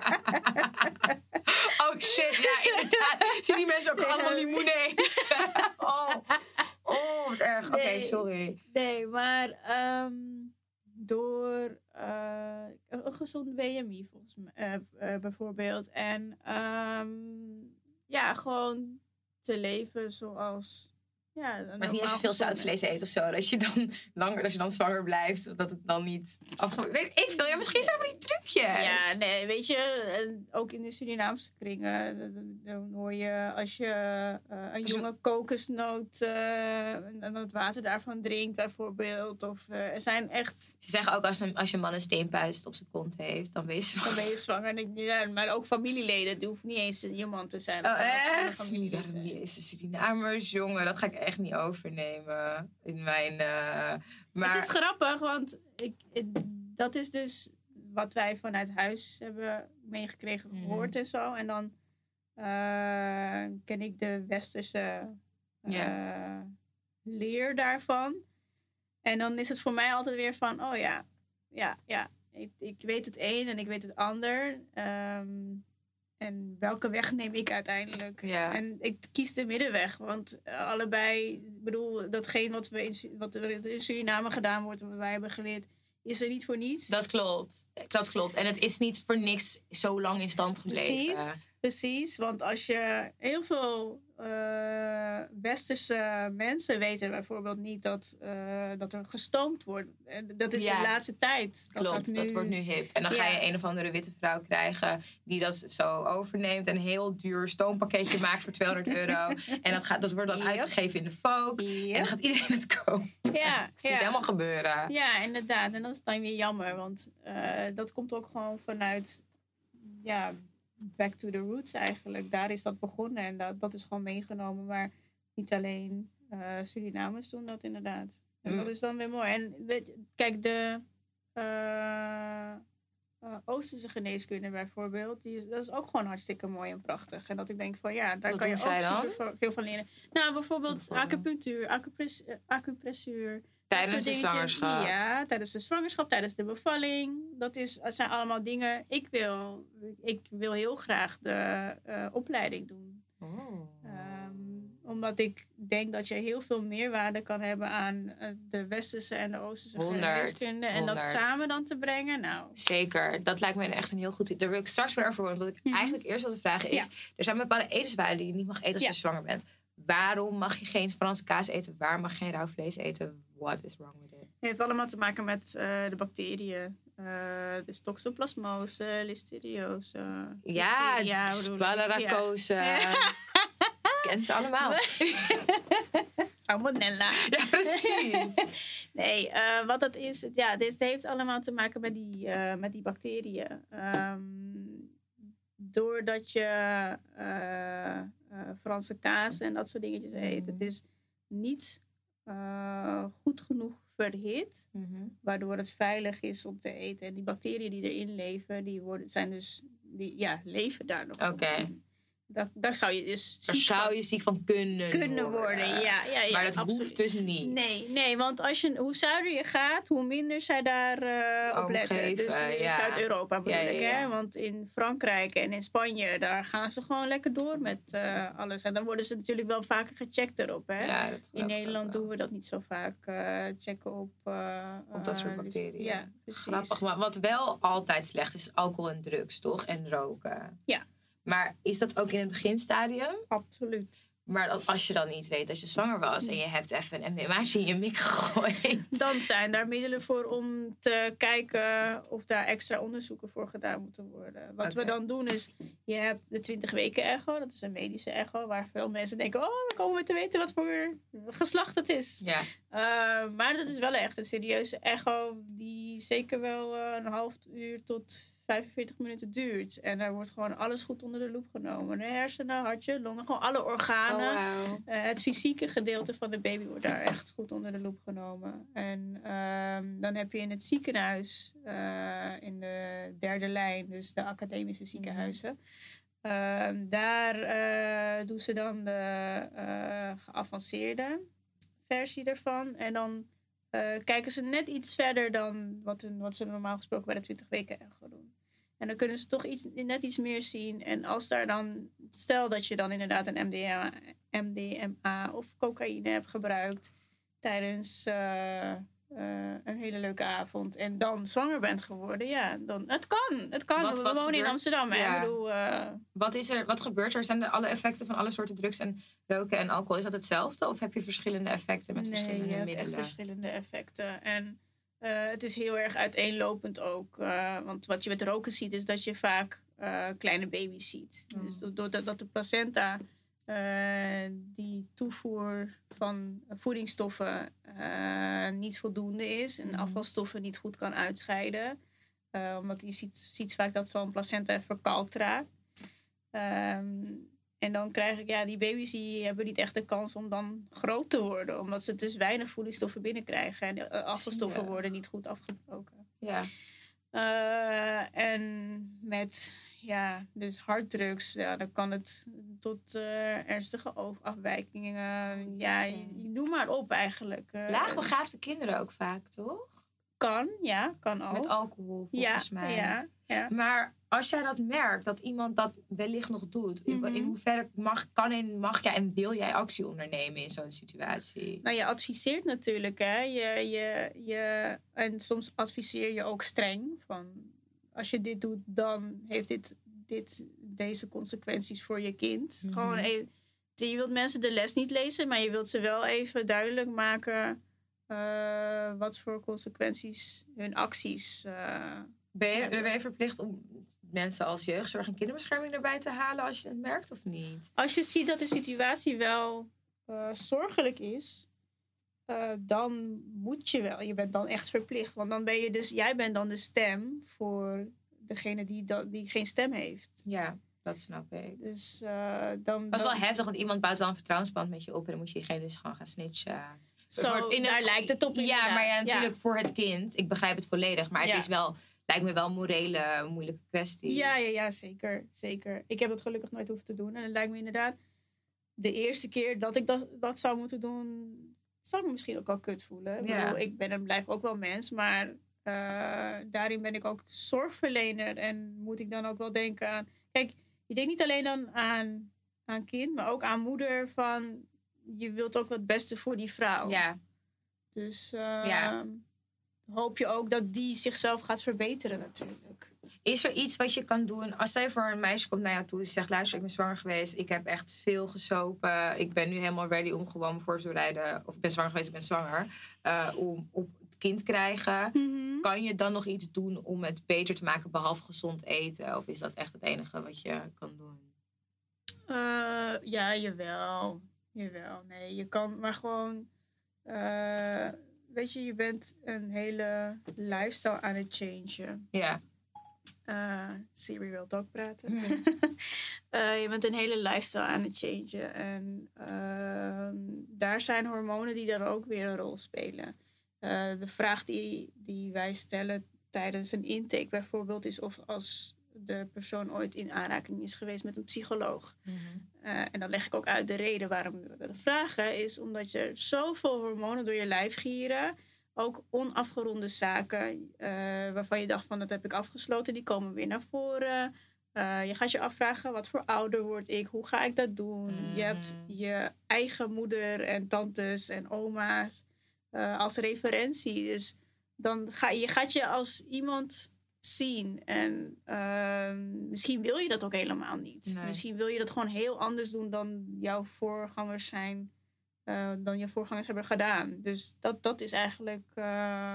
Oh shit, ja inderdaad. Zien die mensen ook nee, allemaal limoenen eten? Oh, oh wat erg. Oké, okay, sorry. Nee, maar um, door uh, een gezond B M I volgens mij, uh, uh, bijvoorbeeld. En um, ja, gewoon te leven zoals Ja, maar het is niet als je veel zoutvlees eet of zo, dat je dan langer, als je dan zwanger blijft, dat het dan niet... Of, weet ik veel, ja, misschien zijn er die trucjes. Ja, nee, weet je, ook in de Surinaamse kringen, dan hoor je als je uh, een jonge kokosnoot uh, en het water daarvan drinkt bijvoorbeeld. Of uh, er zijn echt... Ze zeggen ook als een, als je man een steenpuist op zijn kont heeft, dan ben je zwanger. Dan ben je zwanger. Ja, maar ook familieleden, het hoeft niet eens je man te zijn. Oh, echt? Ja, niet eens de Surinamers, jongen, dat ga ik echt niet overnemen in mijn... Uh, maar... Het is grappig, want ik, het, dat is dus wat wij vanuit huis hebben meegekregen, gehoord mm. en zo. En dan uh, ken ik de westerse uh, yeah. leer daarvan. En dan is het voor mij altijd weer van, oh ja, ja, ja, ik, ik weet het een en ik weet het ander. Um, En welke weg neem ik uiteindelijk? Ja. En ik kies de middenweg. Want uh, allebei, ik bedoel, datgene wat, we in, wat er in Suriname gedaan wordt, wat wij hebben geleerd, is er niet voor niets. Dat klopt. Dat klopt. En het is niet voor niks zo lang in stand gebleven. Precies, precies. Want als je heel veel uh, westerse mensen weten bijvoorbeeld niet dat, uh, dat er gestoomd wordt. Dat is ja. de laatste tijd. Klopt, dat, dat, nu... dat wordt nu hip. En dan ja. ga je een of andere witte vrouw krijgen die dat zo overneemt. En een heel duur stoompakketje maakt voor tweehonderd euro. En dat, gaat, dat wordt dan yep. uitgegeven in de Vogue. Yep. En dan gaat iedereen het kopen. Ja, ik zie ja. het helemaal gebeuren. Ja, inderdaad. En dat is dan weer jammer. Want uh, dat komt ook gewoon vanuit... ja, back to the roots eigenlijk. Daar is dat begonnen. En dat, dat is gewoon meegenomen. Maar niet alleen uh, Surinamers doen dat inderdaad. En mm. dat is dan weer mooi. En weet je, kijk, de uh, uh, Oosterse geneeskunde bijvoorbeeld. Die, dat is ook gewoon hartstikke mooi en prachtig. En dat ik denk van ja, daar Wat kan je ook super veel van leren. Nou, bijvoorbeeld acupunctuur, acupressuur, acupressuur. Tijdens de zwangerschap. Ja, tijdens de zwangerschap, tijdens de bevalling. Dat, is, dat zijn allemaal dingen. Ik wil, ik wil heel graag de uh, opleiding doen. Oh. Um, omdat ik denk dat je heel veel meerwaarde kan hebben aan uh, de westerse en de oosterse geneeskunde. En dat samen dan te brengen. Nou. Zeker. Dat lijkt me echt een heel goed idee. Daar wil ik straks meer over horen. Omdat ik mm-hmm. eigenlijk eerst wilde vragen is... Ja. Er zijn bepaalde etenswaarden die je niet mag eten als ja. je zwanger bent. Waarom mag je geen Franse kaas eten? Waar mag je geen rauw vlees eten? What is wrong with it? Het heeft allemaal te maken met uh, de bacteriën. Uh, dus toxoplasmose, listeriose. Ja, sphaleracose. Ja. Ken ze allemaal. Salmonella. Ja, precies. Nee, uh, wat dat is, ja, dit heeft allemaal te maken met die, uh, met die bacteriën. Um, doordat je uh, uh, Franse kaas en dat soort dingetjes eet. Het is niet uh, goed genoeg verhit, mm-hmm. waardoor het veilig is om te eten. En die bacteriën die erin leven, die worden, zijn dus, die, ja, leven daar nog. Oké. Okay. Daar, daar zou je dus daar ziek zou van je ziek van kunnen, kunnen worden. worden. Ja, ja, ja, maar dat absoluut. hoeft dus niet. Nee, nee, want als je, hoe zuider je gaat, hoe minder zij daar uh, op letten. Dus in ja. Zuid-Europa bedoel ja, ik. Ja, ja. Hè? Want in Frankrijk en in Spanje, daar gaan ze gewoon lekker door met uh, alles. En dan worden ze natuurlijk wel vaker gecheckt erop. Hè? Ja, in Nederland doen we dat niet zo vaak. Uh, checken op... Uh, op dat soort bacteriën. Dus, ja, precies. Grappig, maar wat wel altijd slecht is, alcohol en drugs, toch? En roken. Ja. Maar is dat ook in het beginstadium? Absoluut. Maar als je dan niet weet dat je zwanger was en je hebt even een M D M A in je mik gegooid. Dan zijn daar middelen voor om te kijken of daar extra onderzoeken voor gedaan moeten worden. Wat okay. we dan doen is, je hebt de twintig weken echo. Dat is een medische echo waar veel mensen denken, oh, we komen we te weten wat voor geslacht het is. Ja. Uh, maar dat is wel echt een serieuze echo die zeker wel uh, een half uur tot vijfenveertig minuten duurt. En daar wordt gewoon alles goed onder de loep genomen. De hersenen, hartje, longen, gewoon alle organen. Oh, wow. uh, het fysieke gedeelte van de baby wordt daar echt goed onder de loep genomen. En uh, dan heb je in het ziekenhuis, uh, in de derde lijn, dus de academische ziekenhuizen, uh, daar uh, doen ze dan de uh, geavanceerde versie ervan. En dan uh, kijken ze net iets verder dan wat, een, wat ze normaal gesproken bij de twintig weken echo doen. En dan kunnen ze toch iets, net iets meer zien. En als daar dan, stel dat je dan inderdaad een M D M A, M D M A of cocaïne hebt gebruikt tijdens uh, uh, een hele leuke avond en dan zwanger bent geworden, ja, dan het kan. Het kan. Wat, we wat wonen gebeurt? in Amsterdam. Ja. Ik bedoel, uh, wat is er? Wat gebeurt er? Zijn er alle effecten van alle soorten drugs en roken en alcohol? Is dat hetzelfde? Of heb je verschillende effecten met nee, verschillende je hebt middelen? Echt verschillende effecten. En uh, het is heel erg uiteenlopend ook. Uh, want wat je met roken ziet is dat je vaak uh, kleine baby's ziet. Mm. Dus doordat dat de placenta Uh, die toevoer van voedingsstoffen uh, niet voldoende is en mm. afvalstoffen niet goed kan uitscheiden. Uh, omdat je ziet, ziet vaak dat zo'n placenta verkalkt raakt. Um, en dan krijg ik, ja, die baby's die hebben niet echt de kans om dan groot te worden. Omdat ze dus weinig voedingsstoffen binnenkrijgen. En de uh, afvalstoffen ja. worden niet goed afgebroken. Ja. Uh, en met ja, dus harddrugs, ja, dan kan het tot uh, ernstige oogafwijkingen. Ja, je, je, noem maar op eigenlijk. Uh, Laagbegaafde kinderen ook vaak, toch? Kan, ja, kan ook. Met alcohol, volgens ja, mij. Ja, ja. Maar als jij dat merkt, dat iemand dat wellicht nog doet, mm-hmm. in, in hoeverre mag, kan en mag jij en wil jij actie ondernemen in zo'n situatie? Nou, je adviseert natuurlijk, hè. Je, je, je, en soms adviseer je ook streng. Van, als je dit doet, dan heeft dit, dit deze consequenties voor je kind. Mm-hmm. Gewoon even, je wilt mensen de les niet lezen, maar je wilt ze wel even duidelijk maken uh, wat voor consequenties hun acties uh, ben je, ben je verplicht om mensen als jeugdzorg en kinderbescherming erbij te halen als je het merkt of niet? Als je ziet dat de situatie wel uh, zorgelijk is, uh, dan moet je wel. Je bent dan echt verplicht. Want dan ben je dus, jij bent dan de stem voor degene die, da- die geen stem heeft. Ja, dat snap ik. Dus uh, dan... Dat is wel heftig, want iemand bouwt wel een vertrouwensband met je op en dan moet je diegene dus gewoon gaan snitchen. Zo, in daar het, lijkt het op. Ja, maar ja, natuurlijk ja. voor het kind. Ik begrijp het volledig, maar het ja. is wel... Lijkt me wel een morele, moeilijke kwestie. Ja, ja, ja, zeker, zeker. Ik heb dat gelukkig nooit hoeven te doen. En het lijkt me inderdaad... De eerste keer dat ik dat, dat zou moeten doen... Zou ik me misschien ook wel kut voelen. Ik, ja. bedoel, ik ben en blijf ook wel mens. Maar uh, daarin ben ik ook zorgverlener. En moet ik dan ook wel denken aan... Kijk, je denkt niet alleen dan aan, aan kind... Maar ook aan moeder van... Je wilt ook wat beste voor die vrouw. Ja. Dus... Uh, ja. hoop je ook dat die zichzelf gaat verbeteren natuurlijk. Is er iets wat je kan doen als je voor een meisje komt naar jou toe en zegt, luister, ik ben zwanger geweest, ik heb echt veel gesopen, ik ben nu helemaal ready om gewoon me voor te bereiden, of ik ben zwanger geweest, ik ben zwanger, uh, om op het kind te krijgen. Mm-hmm. Kan je dan nog iets doen om het beter te maken behalve gezond eten? Of is dat echt het enige wat je kan doen? Uh, ja, jawel. Jawel, nee, je kan maar gewoon... Uh, Weet je, je bent een hele lifestyle aan het changen. Ja. Uh, Siri wil ook praten. Mm. uh, je bent een hele lifestyle aan het changen. En uh, daar zijn hormonen die dan ook weer een rol spelen. Uh, de vraag die, die wij stellen tijdens een intake bijvoorbeeld is of als de persoon ooit in aanraking is geweest met een psycholoog. Mm-hmm. Uh, en dan leg ik ook uit de reden waarom we dat vragen. Is omdat je zoveel hormonen door je lijf gieren. Ook onafgeronde zaken. Uh, waarvan je dacht van dat heb ik afgesloten. Die komen weer naar voren. Uh, je gaat je afvragen wat voor ouder word ik. Hoe ga ik dat doen? Mm-hmm. Je hebt je eigen moeder en tantes en oma's. Uh, als referentie. Dus dan ga je gaat je als iemand... zien. En uh, misschien wil je dat ook helemaal niet. Nee. Misschien wil je dat gewoon heel anders doen dan jouw voorgangers zijn, uh, dan je voorgangers hebben gedaan. Dus dat, dat is eigenlijk uh,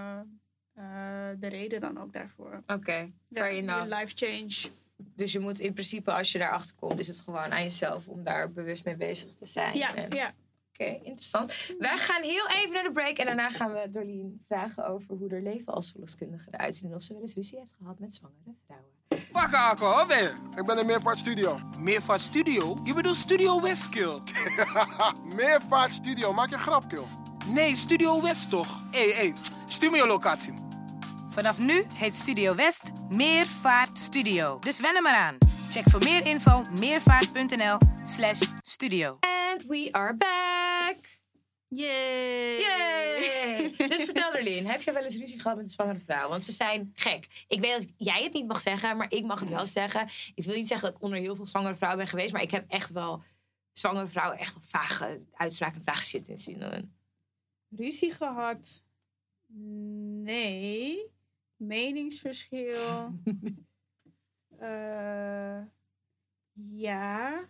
uh, de reden dan ook daarvoor. Oké, okay, fair ja, enough. Je life change. Dus je moet in principe, als je daarachter komt, is het gewoon aan jezelf om daar bewust mee bezig te zijn. Ja, en... ja. Oké, okay, interessant. Wij gaan heel even naar de break. En daarna gaan we Dorleen vragen over hoe haar leven als verloskundige eruit ziet. En of ze wel eens ruzie heeft gehad met zwangere vrouwen. Pakken, Akko, waar ben je? Ik ben in Meervaart Studio. Meervaart Studio? Je bedoelt Studio West, kill. Meervaart Studio, maak je een grap, kill. Nee, Studio West toch? Hé, hey, hey, stuur me je locatie. Vanaf nu heet Studio West Meervaart Studio. Dus wen er maar aan. Check voor meer info meervaart.nl slash studio. And we are back. Yay! Yay! Dus vertel Dorleen, heb je wel eens ruzie gehad met een zwangere vrouw? Want ze zijn gek. Ik weet dat jij het niet mag zeggen, maar ik mag het wel zeggen. Ik wil niet zeggen dat ik onder heel veel zwangere vrouwen ben geweest, maar ik heb echt wel zwangere vrouwen echt wel vage uitspraken en vage shit in zien doen. Ruzie gehad? Nee. Meningsverschil. uh, ja.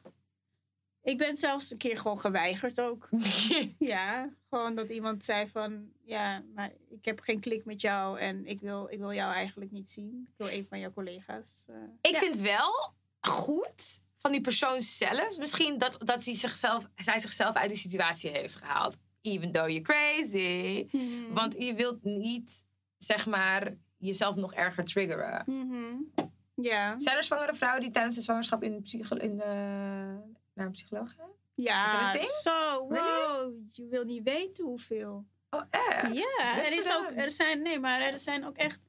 Ik ben zelfs een keer gewoon geweigerd ook. Ja, gewoon dat iemand zei van... Ja, maar ik heb geen klik met jou en ik wil, ik wil jou eigenlijk niet zien. Ik wil een van jouw collega's. Uh, ik ja. vind wel goed van die persoon zelf. Misschien dat, dat hij zichzelf, zij zichzelf uit die situatie heeft gehaald. Even though you're crazy. Mm-hmm. Want je wilt niet, zeg maar, jezelf nog erger triggeren. Mm-hmm. Ja. Zijn er zwangere vrouwen die tijdens de zwangerschap in, psycho- in, uh, naar een psycholoog gaan? Ja, is dat een ding? Zo, wow. Really? Je wil niet weten hoeveel. Oh, echt? Ja, Best er, is gedaan. ook, er, zijn, nee, maar er zijn ook echt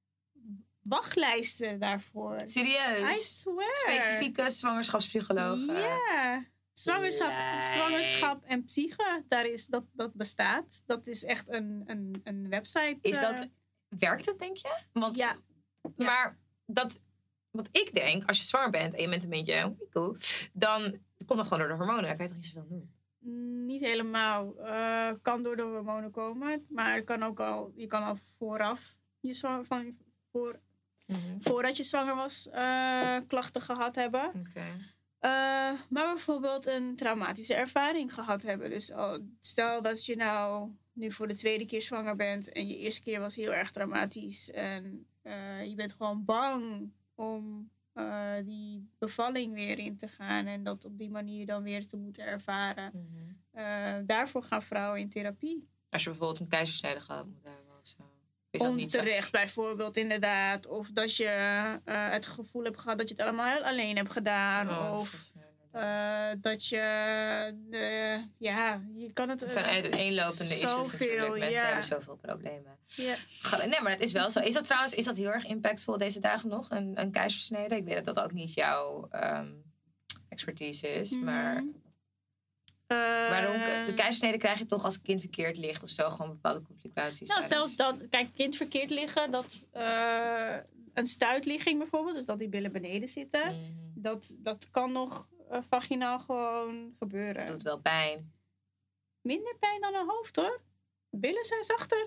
wachtlijsten daarvoor. I Serieus? swear. Specifieke zwangerschapspsychologen. Ja. Zwangerschap, Lijp. zwangerschap en psyche, daar is, dat, dat bestaat. Dat is echt een, een, een website. Is uh, dat, werkt het, denk je? Want, Ja. Ja. Maar dat, wat ik denk, als je zwanger bent en je bent een beetje cool, dan komt dat gewoon door de hormonen. Dan kan je toch niet zoveel doen? Niet helemaal. Uh, kan door de hormonen komen. Maar het kan ook al, je kan al vooraf, je zwanger, van, voor, Mm-hmm. voordat je zwanger was, uh, klachten gehad hebben. Okay. Uh, maar bijvoorbeeld een traumatische ervaring gehad hebben. Dus al, stel dat je nou nu voor de tweede keer zwanger bent en je eerste keer was heel erg traumatisch en uh, je bent gewoon bang om uh, die bevalling weer in te gaan en dat op die manier dan weer te moeten ervaren. Mm-hmm. Uh, daarvoor gaan vrouwen in therapie. Als je bijvoorbeeld een keizersnede gehad moet hebben of zo. Is dat niet zo? Onterecht bijvoorbeeld, inderdaad. Of dat je uh, het gevoel hebt gehad dat je het allemaal heel alleen hebt gedaan. Oh, of uh, dat je... Uh, ja, je kan het... Het zijn uiteenlopende issues natuurlijk. Mensen ja. hebben zoveel problemen. Ja. Nee, maar dat is wel zo. Is dat trouwens is dat heel erg impactvol deze dagen nog? Een, een keizersnede? Ik weet dat dat ook niet jouw um, expertise is. Mm-hmm. Maar... Uh, Waarom? De keizersnede krijg je toch als het kind verkeerd ligt of zo gewoon bepaalde complicaties. Nou, zelfs dat, kijk, kind verkeerd liggen, dat uh, een stuitligging bijvoorbeeld, dus dat die billen beneden zitten, mm. dat, dat kan nog uh, vaginaal gewoon gebeuren. Dat doet wel pijn. Minder pijn dan een hoofd, hoor. Billen zijn zachter.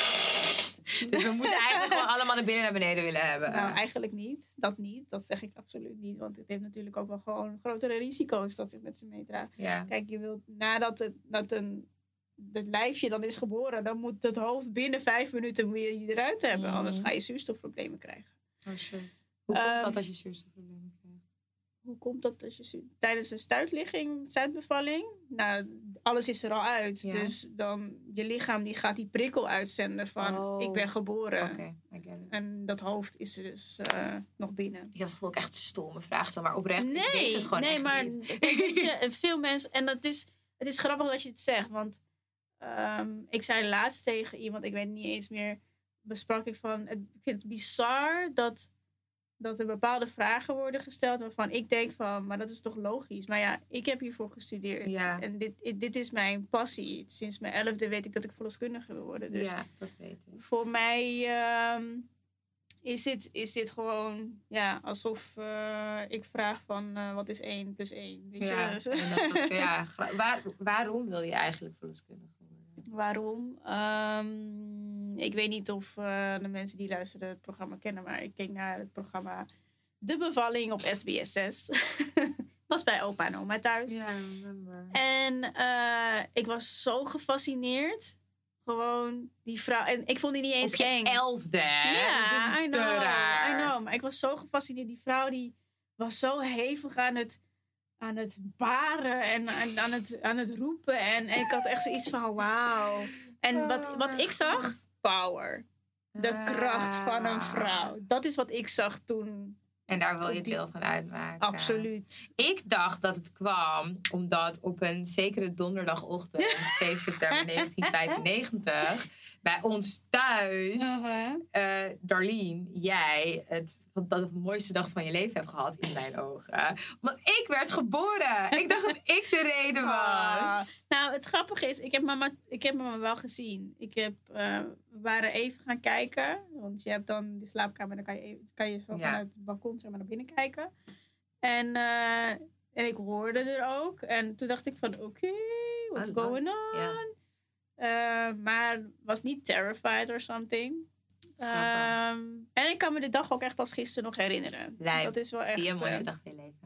Dus we moeten eigenlijk gewoon allemaal de billen naar beneden willen hebben. Nou, eigenlijk niet. Dat niet. Dat zeg ik absoluut niet. Want het heeft natuurlijk ook wel gewoon grotere risico's dat ik met ze meedraag. Ja. Kijk, je wilt nadat het, dat een, het lijfje dan is geboren, dan moet het hoofd binnen vijf minuten weer je eruit hebben. Mm. Anders ga je zuurstofproblemen krijgen. Oh, sure. Hoe komt um, dat als je zuurstofproblemen krijgt? Hoe komt dat als je tijdens een stuitligging, stuitbevalling? Nou, alles is er al uit. Ja. Dus dan je lichaam die gaat die prikkel uitzenden van oh. ik ben geboren. Okay, I get it. En dat hoofd is er dus uh, nog binnen. Ik heb het gevoel ik echt een stomme vraag stel, maar oprecht nee, ik weet het gewoon nee, echt maar niet. Weet je, veel mensen, en dat is, het is grappig dat je het zegt, want um, ik zei laatst tegen iemand, ik weet niet eens meer, besprak ik van, het, ik vind het bizar dat dat er bepaalde vragen worden gesteld waarvan ik denk van, maar dat is toch logisch. Maar ja, ik heb hiervoor gestudeerd. Ja. En dit, dit is mijn passie. Sinds mijn elfde weet ik dat ik verloskundige wil worden. Dus ja, dat weet ik. Voor mij um, is, dit, is dit gewoon ja, alsof uh, ik vraag van, uh, wat is één plus één? Weet ja, je? Dus, dat, ja, waar, waarom wil je eigenlijk verloskundige worden? Waarom? Um, ik weet niet of uh, de mensen die luisteren het programma kennen, maar ik keek naar het programma De Bevalling op S B S zes. Was bij opa en oma thuis. Ja, remember. En uh, ik was zo gefascineerd. Gewoon die vrouw. En ik vond die niet eens op je eng. elfde, hè? Ja, dat is I te know, raar. I know. Maar ik was zo gefascineerd. Die vrouw die was zo hevig aan het, aan het baren en aan, aan, het, aan het roepen. En, en ik had echt zoiets van wauw. En wat, wat ik zag, power. De kracht van een vrouw. Dat is wat ik zag toen. En daar wil je deel van uitmaken. Absoluut. Ik dacht dat het kwam omdat op een zekere donderdagochtend, zeven september negentien vijfennegentig, bij ons thuis, uh-huh. uh, Darlene, jij het, dat de mooiste dag van je leven hebt gehad in mijn ogen. Want ik werd geboren. Ik dacht dat ik de reden was. Ah. Nou, het grappige is, ik heb mama, ik heb mama wel gezien. Ik heb, uh, we waren even gaan kijken. Want je hebt dan de slaapkamer, dan kan je, even, kan je zo ja. vanuit het balkon zeg maar, naar binnen kijken. En, uh, en ik hoorde er ook. En toen dacht ik van, oké, okay, what's going on? Uh, maar was niet terrified or something. Um, en ik kan me de dag ook echt als gisteren nog herinneren. Lijp. Dat is wel echt... Zie je een mooiste uh, dag van je leven.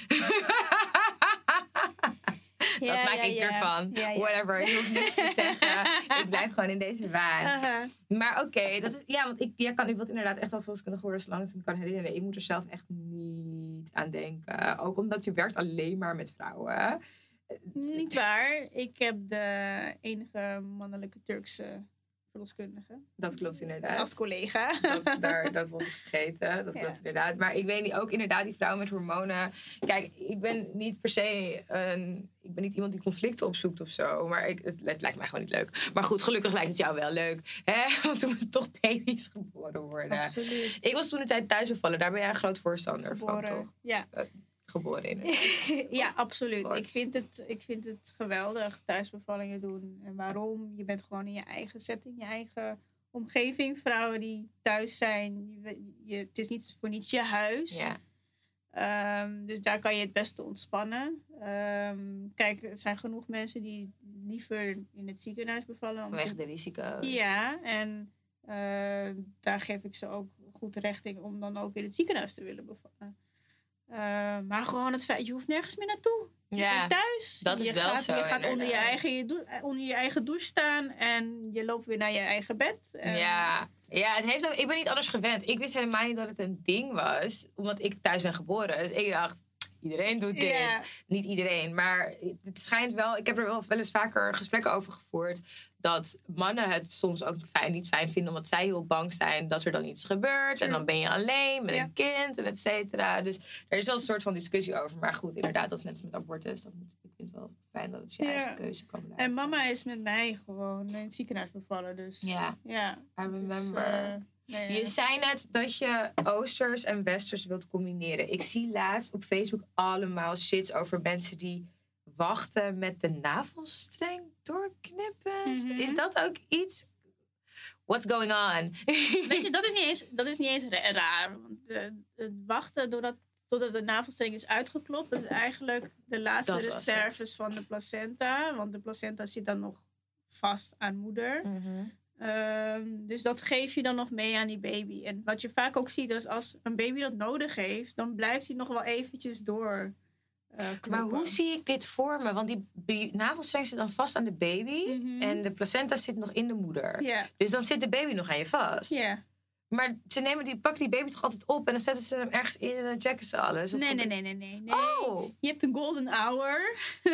Ja, dat maak ja, ik ja. ervan. Ja, ja. Whatever, je hoeft niets te zeggen. Ik blijf gewoon in deze waan. Uh-huh. Maar oké, okay, dat is ja, want ik, jij kan, ik wil inderdaad echt al volkskundig worden zolang ik het me kan herinneren. Ik moet er zelf echt niet aan denken. Ook omdat je werkt alleen maar met vrouwen. Niet waar. Ik heb de enige mannelijke Turkse verloskundige. Dat klopt inderdaad. Als collega. Dat, daar, dat was ik vergeten. Dat Ja. klopt inderdaad. Maar ik weet niet, ook inderdaad die vrouwen met hormonen. Kijk, ik ben niet per se een... Ik ben niet iemand die conflicten opzoekt of zo. Maar ik, het, het lijkt mij gewoon niet leuk. Maar goed, gelukkig lijkt het jou wel leuk. Hè? Want toen moeten toch baby's geboren worden. Absoluut. Ik was toen een tijd thuis bevallen. Daar ben jij een groot voorstander Geboren. van, toch? Ja. Uh, geboren in. Ja, absoluut. Kort. Ik vind, het, ik vind het geweldig thuisbevallingen doen. En waarom? Je bent gewoon in je eigen setting, je eigen omgeving. Vrouwen die thuis zijn. Je, je, het is niet voor niets je huis. Ja. Um, dus daar kan je het beste ontspannen. Um, kijk, er zijn genoeg mensen die liever in het ziekenhuis bevallen. Vanwege de risico's. Ja, en uh, daar geef ik ze ook goed recht in om dan ook in het ziekenhuis te willen bevallen. Uh, maar gewoon het feit, je hoeft nergens meer naartoe. Je Ja, bent thuis. dat is je wel gaat, zo, Je gaat onder je, inderdaad. eigen, je dou- onder je eigen douche staan en je loopt weer naar je eigen bed. En Ja, ja het heeft ook, ik ben niet anders gewend. Ik wist helemaal niet dat het een ding was. Omdat ik thuis ben geboren. Dus ik dacht, iedereen doet dit. Ja. Niet iedereen. Maar het schijnt wel... Ik heb er wel, wel eens vaker gesprekken over gevoerd. Dat mannen het soms ook fijn, niet fijn vinden. Omdat zij heel bang zijn dat er dan iets gebeurt. En dan ben je alleen met Ja. een kind en et cetera. Dus er is wel een soort van discussie over. Maar goed, inderdaad, dat is net als met abortus. Dat moet, ik vind het wel fijn dat het je Ja. eigen keuze kan blijven. En mama is met mij gewoon in het ziekenhuis bevallen. Dus Ja, ja. I Dus, remember. uh, nee, Je zei net dat je Oosters en Westers wilt combineren. Ik zie laatst op Facebook allemaal shits over mensen die wachten met de navelstreng doorknippen. Mhm. Is dat ook iets? What's going on? Weet je, dat is niet eens, dat is niet eens ra- raar. Want uh, het wachten doordat, totdat de navelstreng is uitgeklopt, dat is eigenlijk de laatste Dat was reserves van de placenta. Want de placenta zit dan nog vast aan moeder. Mhm. Um, dus dat geef je dan nog mee aan die baby. En wat je vaak ook ziet is als een baby dat nodig heeft, dan blijft hij nog wel eventjes door uh, kloppen. Maar hoe zie ik dit voor me? Want die die navelstreng zit dan vast aan de baby. Mhm. En de placenta zit nog in de moeder. Ja, Dus dan zit de baby nog aan je vast. ja. Maar ze nemen die, pakken die baby toch altijd op en dan zetten ze hem ergens in en dan checken ze alles. Of Nee, nee, gebeurt- nee, nee, nee. nee. Oh! Je hebt een golden hour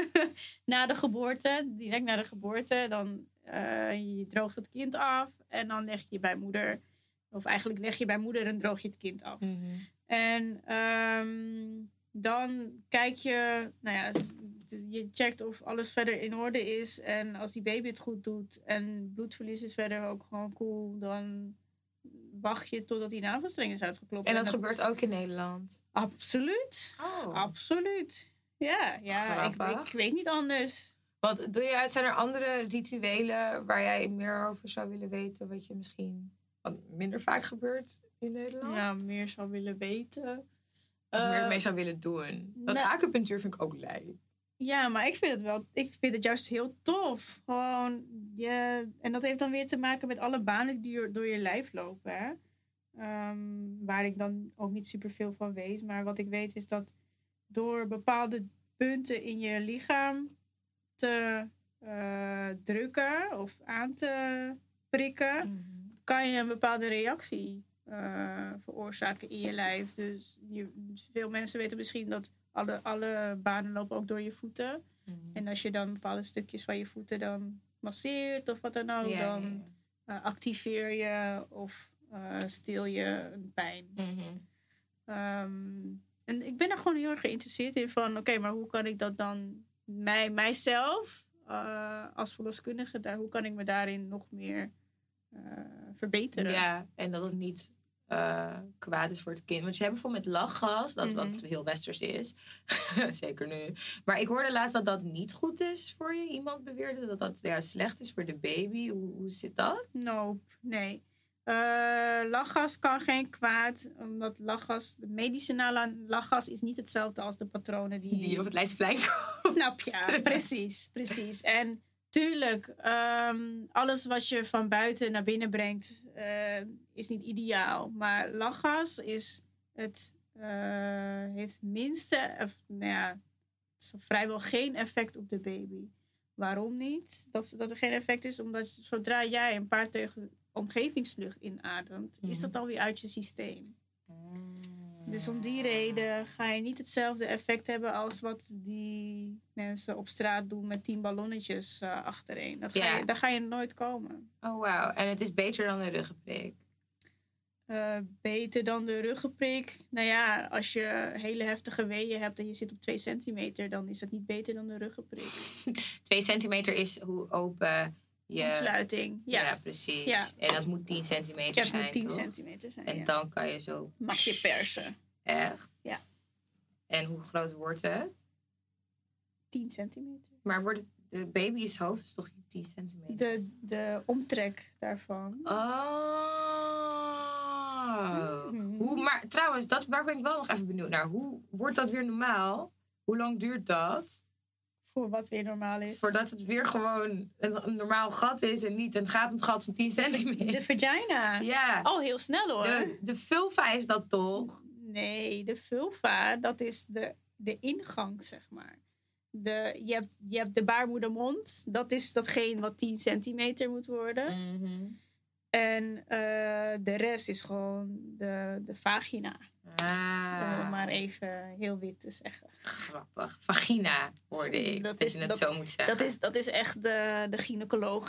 na de geboorte, direct na de geboorte. Dan uh, je droogt het kind af en dan leg je bij moeder, of eigenlijk leg je bij moeder en droog je het kind af. Mhm. En um, dan kijk je, nou ja, s- je checkt of alles verder in orde is. En als die baby het goed doet en bloedverlies is verder ook gewoon cool, dan wacht je totdat die navelstreng is uitgeklopt. En dat dan- gebeurt ook in Nederland. Absoluut. Oh. Absoluut. Ja, ja ik, Grappig. ik weet niet anders. Wat doe je uit? Zijn er andere rituelen waar jij meer over zou willen weten? Wat je misschien wat minder vaak gebeurt in Nederland? Ja, meer zou willen weten. Of meer Eh, mee zou willen doen? Want nou- acupunctuur vind ik ook lui. Ja, maar ik vind het wel. Ik vind het juist heel tof. Gewoon, je, en dat heeft dan weer te maken met alle banen die door- door je lijf lopen. Hè? Ehm, waar ik dan ook niet super veel van weet. Maar wat ik weet is dat door bepaalde punten in je lichaam te eh, drukken of aan te prikken, kan je een bepaalde reactie eh, veroorzaken in je lijf. Dus je, veel mensen weten misschien dat alle, alle banen lopen ook door je voeten. En als je dan bepaalde stukjes van je voeten dan masseert of wat dan ook, Ja, dan ja, eh, activeer je of eh, stil je een pijn. ja. Mhm. Ehm, en ik ben er gewoon heel erg geïnteresseerd in van, oké, maar hoe kan ik dat dan, mij, mijzelf uh, als verloskundige, daar, hoe kan ik me daarin nog meer uh, verbeteren? Ja, en dat het niet uh, kwaad is voor het kind. Want je hebt bijvoorbeeld met lachgas, dat Mhm. wat heel westers is. Zeker nu. Maar ik hoorde laatst dat dat niet goed is voor je. Iemand beweerde dat dat ja, slecht is voor de baby. Hoe, hoe zit dat? Nope, nee. Uh, lachgas kan geen kwaad, omdat lachgas, de medicinale lachgas is niet hetzelfde als de patronen die... Die op het Leidseplein komt. Snap je, precies, precies. En Tuurlijk, um, alles wat je van buiten naar binnen brengt uh, is niet ideaal. Maar lachgas is het, uh, heeft minste, of, nou ja, vrijwel geen effect op de baby. Waarom niet? Dat, dat er geen effect is, omdat zodra jij een paar teugels omgevingslucht inademt, mm. is dat alweer uit je systeem. Mm. Dus om die reden ga je niet hetzelfde effect hebben als wat die mensen op straat doen met tien ballonnetjes uh, achtereen. Dat ga ja. je, daar ga je nooit komen. Oh, wauw. En het is beter dan de ruggenprik? Uh, beter dan de ruggenprik? Nou ja, als je hele heftige weeën hebt en je zit op twee centimeter, dan is dat niet beter dan de ruggenprik. Twee centimeter is hoe open je... Ontsluiting, ja. Ja, precies. Ja. En dat moet tien centimeter ja, zijn, moet tien toch? centimeter zijn, En ja. dan kan je zo... Mag je persen. Echt? Ja. En hoe groot wordt het? tien centimeter. Maar wordt het, de baby's hoofd is toch tien centimeter? De, de omtrek daarvan. Oh. Mm-hmm. Hoe, maar trouwens, dat, waar ben ik wel nog even benieuwd naar. Hoe wordt dat weer normaal? Hoe lang duurt dat? Voor wat weer normaal is. Voordat het weer gewoon een, een normaal gat is en niet een gapend gat van tien centimeter. De vagina? Ja. Oh, heel snel hoor. De, de vulva is dat toch? Nee, de vulva, dat is de, de ingang, zeg maar. De, je, hebt, je hebt de baarmoedermond. Dat is datgene wat tien centimeter moet worden. Mm-hmm. En uh, de rest is gewoon de, de vagina. Ah. Om maar even heel wit te zeggen. Grappig. Vagina, hoorde ik. Dat, dat is, je het dat, zo moet zeggen. Dat is, dat is echt de, de gynaecoloog.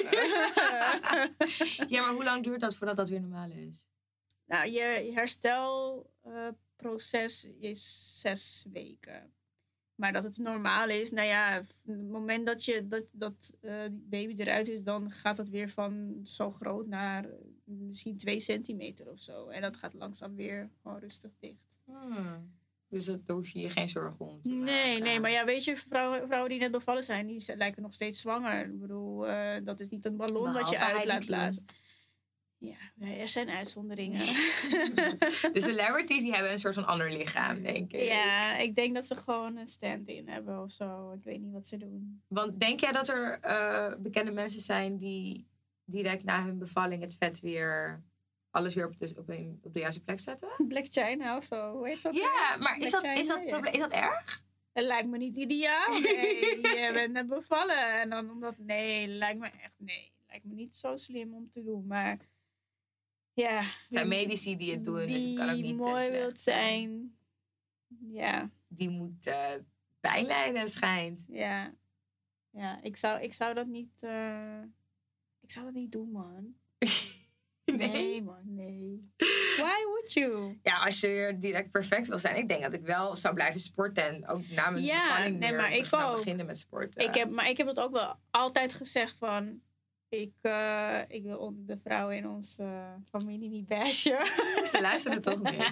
Ja, maar hoe lang duurt dat voordat dat weer normaal is? Nou, je herstelproces uh, is zes weken. Maar dat het normaal is, nou ja, op het moment dat, je, dat, dat uh, die baby eruit is, dan gaat het weer van zo groot naar misschien twee centimeter of zo. En dat gaat langzaam weer gewoon rustig dicht. Hmm. Dus dat, daar hoef je je geen zorgen om te maken. Nee, nee, maar ja, weet je, vrouwen, vrouwen die net bevallen zijn, die lijken nog steeds zwanger. Ik bedoel, uh, dat is niet een ballon Behalve wat je uit laat blazen. Ja, er zijn uitzonderingen. De celebrities die hebben een soort van ander lichaam, denk ik. Ja, ik denk dat ze gewoon een stand-in hebben of zo. Ik weet niet wat ze doen. Want denk jij dat er uh, bekende mensen zijn die direct na hun bevalling het vet weer... alles weer op de, op een, op de juiste plek zetten? Black China of zo, hoe heet dat? Ja, maar is dat, is, dat probleem, is dat erg? Het lijkt me niet ideaal. Nee, je bent net bevallen. En dan omdat... Nee, lijkt me echt... Nee, lijkt me niet zo slim om te doen, maar... Ja. Het zijn medici die het doen, dus het kan ook niet die mooi wilt zijn. Ja. Die moet uh, bijlijden, schijnt. Ja. Ja, ik zou, ik zou dat niet... Uh, ik zou dat niet doen, man. Nee? Nee, man, nee. Why would you? Ja, als je weer direct perfect wil zijn. Ik denk dat ik wel zou blijven sporten. En ook na mijn ja, bevalling nee, weer maar ik ook. beginnen met sporten. Ik heb, maar ik heb het ook wel altijd gezegd van... Ik, uh, ik wil de vrouwen in onze uh, familie niet bashen. Ze luisteren toch niet.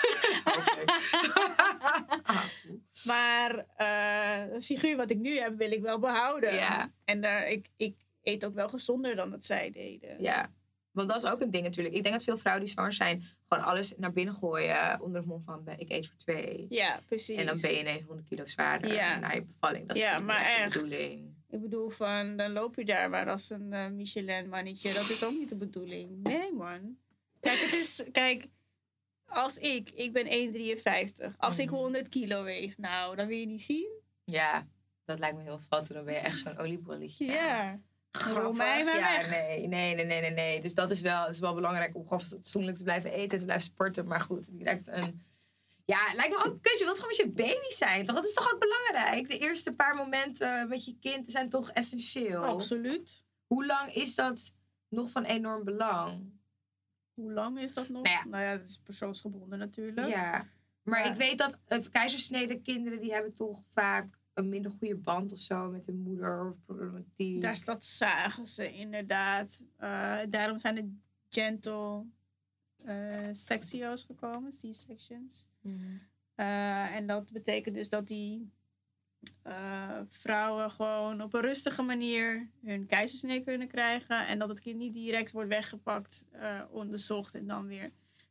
Maar uh, het figuur wat ik nu heb, wil ik wel behouden. Ja. En daar, ik, ik eet ook wel gezonder dan dat zij deden. Ja, want dat is ook een ding natuurlijk. Ik denk dat veel vrouwen die zwanger zijn... gewoon alles naar binnen gooien onder het mond van... ik eet voor twee. Ja, precies. En dan ben je ineens honderd kilo zwaarder ja. na je bevalling. Dat is ja, maar echt. de bedoeling. Ik bedoel, van, dan loop je daar maar als een uh, Michelin-mannetje. Dat is ook niet de bedoeling. Nee, man. Kijk, het is... Kijk, als ik... Ik ben één komma drieënvijftig. Als mm. ik honderd kilo weeg, nou, dan wil je niet zien. Ja, dat lijkt me heel vat. Dan ben je echt zo'n oliebolletje. Ja. Grappig. Mij maar ja, weg. nee, nee, nee, nee, nee, nee. Dus dat is wel, dat is wel belangrijk om gewoon fatsoenlijk te blijven eten, te blijven sporten. Maar goed, direct een... Ja, het lijkt me ook kut. Je wilt gewoon met je baby zijn, toch? Dat is toch ook belangrijk? De eerste paar momenten met je kind zijn toch essentieel? Absoluut. Hoe lang is dat nog van enorm belang? Hoe lang is dat nog? Nou ja, nou ja dat is persoonsgebonden natuurlijk. Ja, maar ja. ik weet dat uh, keizersnede kinderen... die hebben toch vaak een minder goede band of zo met hun moeder of problematiek. Daar dat zagen ze inderdaad. Uh, daarom zijn de gentle uh, sectio's gekomen, C-sections. Mm. Uh, en dat betekent dus dat die uh, vrouwen gewoon op een rustige manier hun keizersnee kunnen krijgen. En dat het kind niet direct wordt weggepakt, uh, onderzocht en dan weer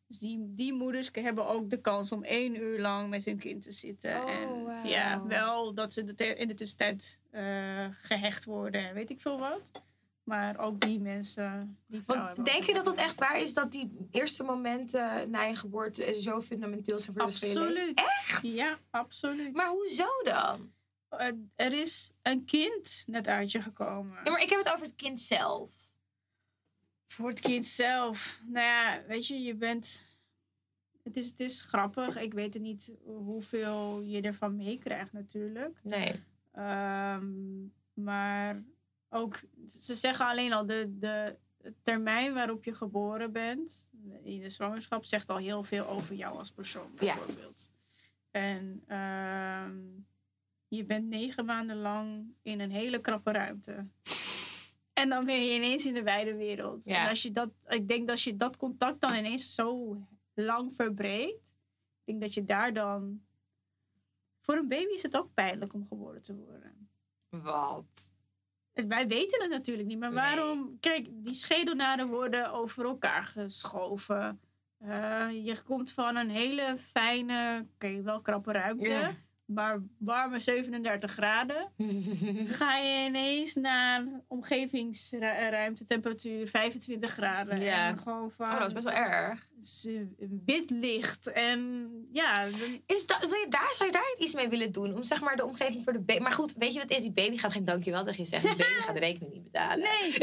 Dus die, die moeders hebben ook de kans om één uur lang met hun kind te zitten. Oh, en wow. ja, wel dat ze de in de tussentijd uh, gehecht worden, weet ik veel wat. Maar ook die mensen, die vrouwen. Want denk je dat het echt waar is dat die eerste momenten na je geboorte zo fundamenteel zijn voor absoluut. de hele leven? Echt? Ja, absoluut. Maar hoezo dan? Uh, er is een kind net uit je gekomen. Ja, maar ik heb het over het kind zelf. Voor het kind zelf. Nou ja, weet je, je bent... Het is, het is grappig. Ik weet niet hoeveel je ervan meekrijgt natuurlijk. Nee. Um, maar ook... Ze zeggen alleen al, de, de termijn waarop je geboren bent... in de zwangerschap zegt al heel veel over jou als persoon, bijvoorbeeld. Ja. En um, je bent negen maanden lang in een hele krappe ruimte. En dan ben je ineens in de wijde wereld. Ja. En als je dat, ik denk dat als je dat contact dan ineens zo lang verbreedt, ik denk dat je daar dan... Voor een baby is het ook pijnlijk om geboren te worden. Wat? Wij weten het natuurlijk niet, maar nee. waarom... Kijk, die schedelnaden worden over elkaar geschoven. Uh, je komt van een hele fijne, oké, okay, wel krappe ruimte... Ja. Maar warme zevenendertig graden. Ga je ineens naar omgevingsruimtetemperatuur vijfentwintig graden. Ja. En gewoon van, oh, dat is best wel erg. Wit licht. En ja. Is dat, wil je, daar, zou je daar iets mee willen doen? Om zeg maar de omgeving voor de baby... Maar goed, weet je wat is? Die baby gaat geen dankjewel tegen je zeggen. Die baby gaat de rekening niet betalen. Nee.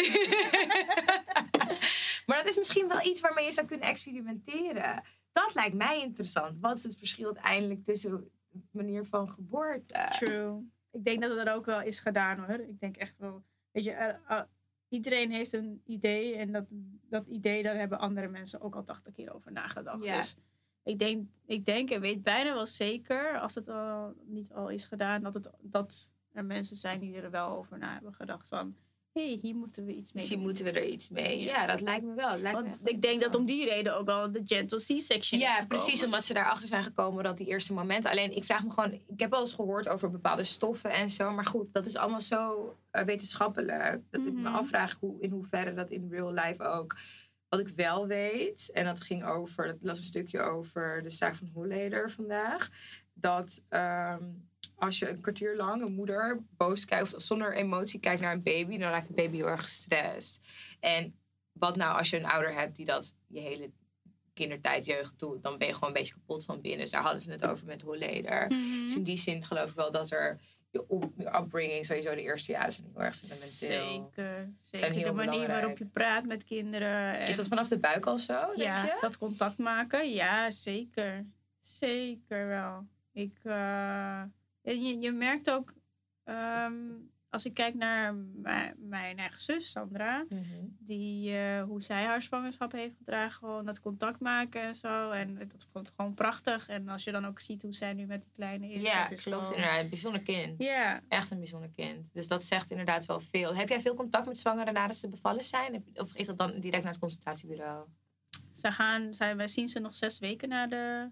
Maar dat is misschien wel iets waarmee je zou kunnen experimenteren. Dat lijkt mij interessant. Wat is het verschil uiteindelijk tussen... manier van geboorte. True. Ik denk dat het er ook wel is gedaan hoor. Ik denk echt wel... Weet je, er, uh, iedereen heeft een idee. En dat, dat idee, daar hebben andere mensen ook al tachtig keer over nagedacht. Ja. Dus ik denk, ik denk en weet bijna wel zeker... als het al niet al is gedaan... dat, het, dat er mensen zijn die er wel over na hebben gedacht. Van, hé, hey, hier moeten we iets mee Misschien doen. moeten we er iets mee. Ja, dat lijkt me wel. Lijkt Want me ik denk dat om die reden ook wel de gentle C-section ja, is gekomen. precies, omdat ze daarachter zijn gekomen dat die eerste momenten... Alleen, ik vraag me gewoon... Ik heb wel eens gehoord over bepaalde stoffen en zo. Maar goed, dat is allemaal zo uh, wetenschappelijk. Dat mm-hmm. ik me afvraag hoe, in hoeverre dat in real life ook... Wat ik wel weet, en dat ging over... Dat las een stukje over de zaak van Holleder vandaag. Dat... Um, als je een kwartier lang een moeder boos kijkt... of zonder emotie kijkt naar een baby... dan raakt de baby heel erg gestrest. En wat nou als je een ouder hebt... die dat je hele kindertijd, jeugd doet... dan ben je gewoon een beetje kapot van binnen. Dus daar hadden ze het over met Holleder. Mm-hmm. Dus in die zin geloof ik wel dat er... je, op, je upbringing, sowieso de eerste jaren... zijn heel erg fundamenteel. Zeker. Zeker de manier belangrijk. Waarop je praat met kinderen. En... Is dat vanaf de buik al zo, denk ja, je? Dat contact maken. Ja, zeker. Zeker wel. Ik... Uh... Je, je merkt ook, um, als ik kijk naar mijn, mijn eigen zus, Sandra, mm-hmm. die, uh, hoe zij haar zwangerschap heeft gedragen, gewoon dat contact maken en zo. En dat is gewoon, gewoon prachtig. En als je dan ook ziet hoe zij nu met die kleine is. Ja, dat is klopt. gewoon... Inderdaad, een bijzonder kind. Ja. Echt een bijzonder kind. Dus dat zegt inderdaad wel veel. Heb jij veel contact met zwangeren nadat ze bevallen zijn? Of is dat dan direct naar het consultatiebureau? Zij gaan, zij, wij zien ze nog zes weken na de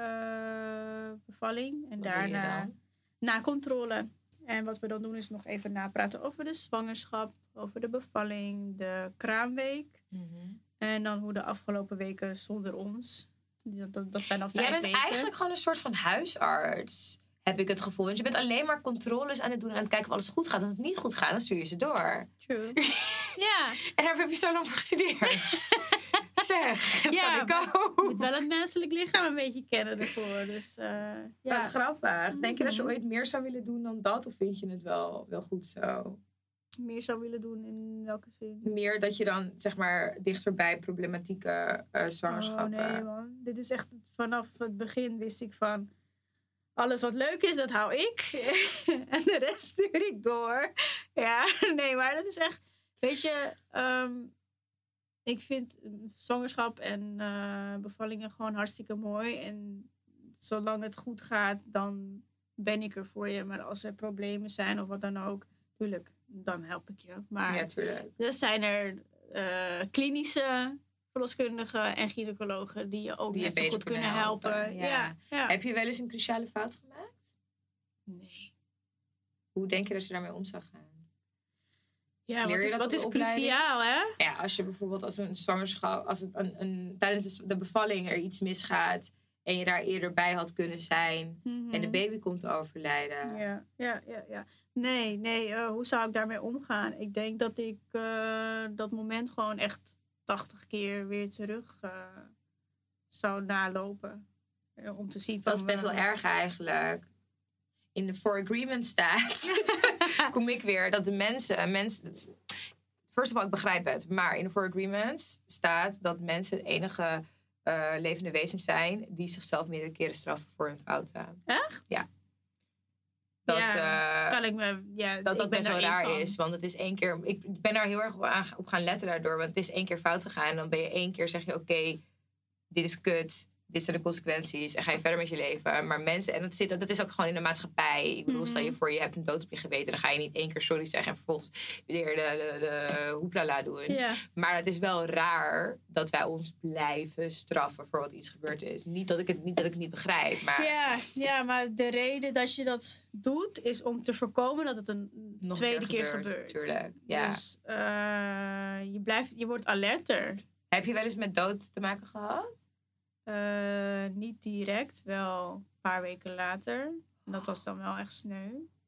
uh, bevalling. En Wat daarna... Na controle. En wat we dan doen is nog even napraten over de zwangerschap, over de bevalling, de kraamweek. Mm-hmm. En dan hoe de afgelopen weken zonder ons. Dat, dat zijn dan vijf weken. Jij bent weken. eigenlijk gewoon een soort van huisarts, heb ik het gevoel. Want je bent alleen maar controles aan het doen en aan het kijken of alles goed gaat. Als het niet goed gaat, dan stuur je ze door. True. Ja. En daar heb je zo lang voor gestudeerd. Zeg, dat ja, kan ik ook. Je moet wel het menselijk lichaam een beetje kennen ervoor. Dus, uh, ja. Wat grappig. Mm-hmm. Denk je dat je ooit meer zou willen doen dan dat? Of vind je het wel, wel goed zo? Meer zou willen doen in welke zin? Meer dat je dan, zeg maar, dichter bij problematieke uh, zwangerschappen... Oh nee man. Dit is echt, vanaf het begin wist ik van... Alles wat leuk is, dat hou ik. En de rest stuur ik door. Ja, nee, maar dat is echt... Weet je... Um, Ik vind zwangerschap en uh, bevallingen gewoon hartstikke mooi. En zolang het goed gaat, dan ben ik er voor je. Maar als er problemen zijn of wat dan ook, tuurlijk, dan help ik je. Maar ja, tuurlijk. Er zijn er uh, klinische verloskundigen en gynaecologen die je ook die net je zo goed kunnen helpen. helpen. Ja. Ja, ja. Heb je wel eens een cruciale fout gemaakt? Nee. Hoe denk je dat je daarmee om zou gaan? Ja, wat Leer je is, dat wat op de is opleiding? cruciaal, hè? Ja, als je bijvoorbeeld als een zwangerschap, als het een, een, tijdens de bevalling er iets misgaat en je daar eerder bij had kunnen zijn Mm-hmm. en de baby komt te overlijden. Ja, ja, ja, ja. Nee, nee, uh, hoe zou ik daarmee omgaan? Ik denk dat ik uh, dat moment gewoon echt tachtig keer weer terug uh, zou nalopen. Uh, om te zien van... Dat is best wel uh, erg eigenlijk. In de For Agreement staat, kom ik weer, dat de mensen... mensen first of all, ik begrijp het. Maar in de For Agreements staat dat mensen de enige uh, levende wezens zijn die zichzelf meerdere keren straffen voor hun fouten. Echt? Ja. Dat, ja, uh, kan ik me, ja, dat dat ik ben best wel raar van. is. Want het is één keer... Ik ben daar heel erg op, aan, op gaan letten daardoor. Want het is één keer fout gegaan. En dan ben je één keer, zeg je, oké, okay, dit is kut. Dit zijn de consequenties. En ga je verder met je leven. Maar mensen... En dat, zit, dat is ook gewoon in de maatschappij. Ik bedoel, mm-hmm. stel je voor, je hebt een dood op je geweten. Dan ga je niet één keer sorry zeggen. En vervolgens weer de, de, de hoeplala doen. Ja. Maar het is wel raar dat wij ons blijven straffen voor wat iets gebeurd is. Niet dat ik het niet, dat ik het niet begrijp. Maar... Ja, ja, maar de reden dat je dat doet... is om te voorkomen dat het een Nog tweede een keer keer gebeurt. gebeurt. Tuurlijk, ja. Dus uh, je, blijft, je wordt alerter. Heb je wel eens met dood te maken gehad? Uh, niet direct, wel een paar weken later. Dat was dan wel echt sneu.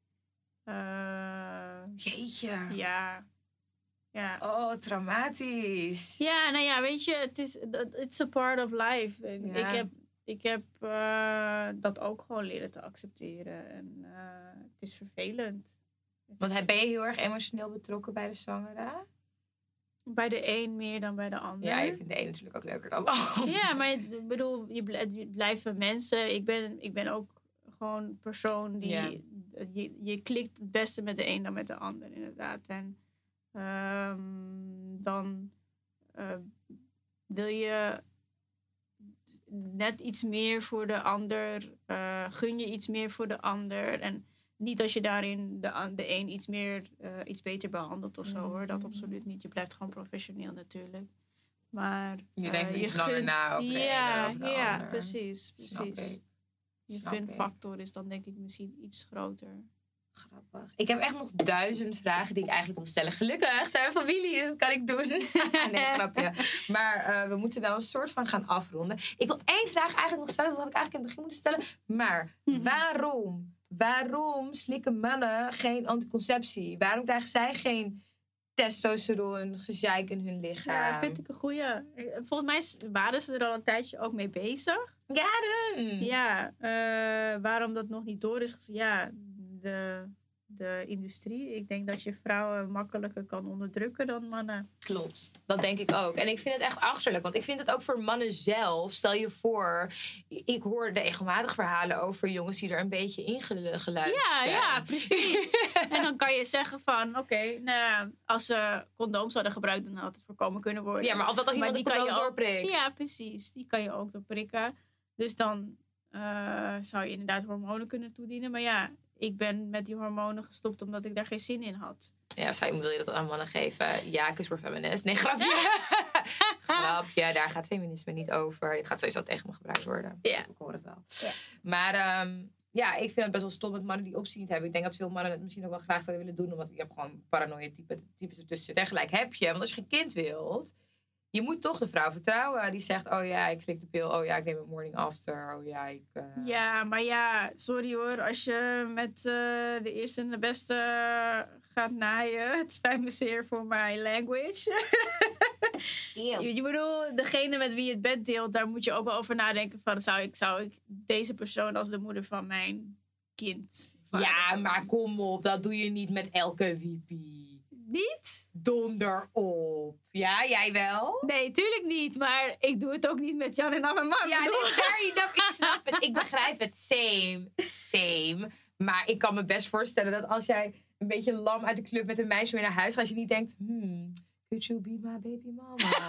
Uh, Jeetje. Ja. ja. Oh, traumatisch. Ja, nou ja, weet je, het is it's a part of life. En ja. Ik heb, ik heb uh, dat ook gewoon leren te accepteren. En uh, het is vervelend. Het Want is... ben je heel erg emotioneel betrokken bij de zwangere? Bij de een meer dan bij de ander. Ja, je vindt de een natuurlijk ook leuker dan de ander. Ja, maar ik bedoel, je blijven mensen. Ik ben, ik ben ook gewoon een persoon die... Ja. Je, je klikt het beste met de een dan met de ander, inderdaad. En um, dan uh, wil je net iets meer voor de ander. Uh, gun je iets meer voor de ander. En niet als je daarin de, de een iets meer, uh, iets beter behandelt of zo, mm-hmm. hoor. Dat absoluut niet. Je blijft gewoon professioneel natuurlijk. Maar je denkt uh, iets langer gunt, na over de ja, ene of de ja, ander. precies, precies. Je gunfactor is dan denk ik misschien iets groter. Grappig. Ik heb echt nog duizend vragen die ik eigenlijk wil stellen. Gelukkig zijn we familie, dus dat kan ik doen. Nee, grapje. Maar uh, we moeten wel een soort van gaan afronden. Ik wil één vraag eigenlijk nog stellen. Dat had ik eigenlijk in het begin moeten stellen. Maar mm-hmm. waarom? Waarom slikken mannen geen anticonceptie? Waarom krijgen zij geen testosteron, gezeik in hun lichaam? Ja, dat vind ik een goeie. Volgens mij waren ze er al een tijdje ook mee bezig. Ja, dan. Ja, uh, waarom dat nog niet door is. Ja, de, de industrie. Ik denk dat je vrouwen makkelijker kan onderdrukken dan mannen. Klopt, dat denk ik ook. En ik vind het echt achterlijk. Want ik vind het ook voor mannen zelf. Stel je voor, ik hoor regelmatig verhalen over jongens die er een beetje ingeluisterd ja, zijn. Ja, precies. En dan kan je zeggen van, oké, okay, nou, als ze condooms hadden gebruikt, dan had het voorkomen kunnen worden. Ja, maar altijd als iemand die condooms doorprikt. Ja, precies. Die kan je ook doorprikken. Dus dan uh, zou je inderdaad hormonen kunnen toedienen. Maar ja, ik ben met die hormonen gestopt omdat ik daar geen zin in had. Ja, zou, wil je dat aan mannen geven? Ja, kus voor feminist. Nee, grapje. Grapje, daar gaat feminisme niet over. Het gaat sowieso tegen me gebruikt worden. Ja. Ik hoor het wel. Ja. Maar um, ja, ik vind het best wel stom dat mannen die optie niet hebben. Ik denk dat veel mannen het misschien ook wel graag zouden willen doen. Omdat je hebt gewoon paranoia type, types ertussen zitten. En gelijk heb je. Want als je geen kind wilt, je moet toch de vrouw vertrouwen. Die zegt, oh ja, ik slik de pil. Oh ja, ik neem een morning after. Oh ja, ik... Uh... Ja, maar ja, sorry hoor. Als je met uh, de eerste en de beste gaat naaien. Het spijt me zeer voor mijn language. je, je bedoel, degene met wie je het bed deelt, daar moet je ook wel over nadenken van, zou ik, zou ik deze persoon als de moeder van mijn kind... Ja, maar kom op. Dat doe je niet met elke wiepie. Niet? Donder op. Ja, jij wel? Nee, tuurlijk niet. Maar ik doe het ook niet met Jan en Anneman. Ja, nee, fair enough. Ik snap het. Ik begrijp het. Same. Same. Maar ik kan me best voorstellen dat als jij een beetje lam uit de club met een meisje weer naar huis gaat, als je niet denkt, hmm, could you be my baby mama?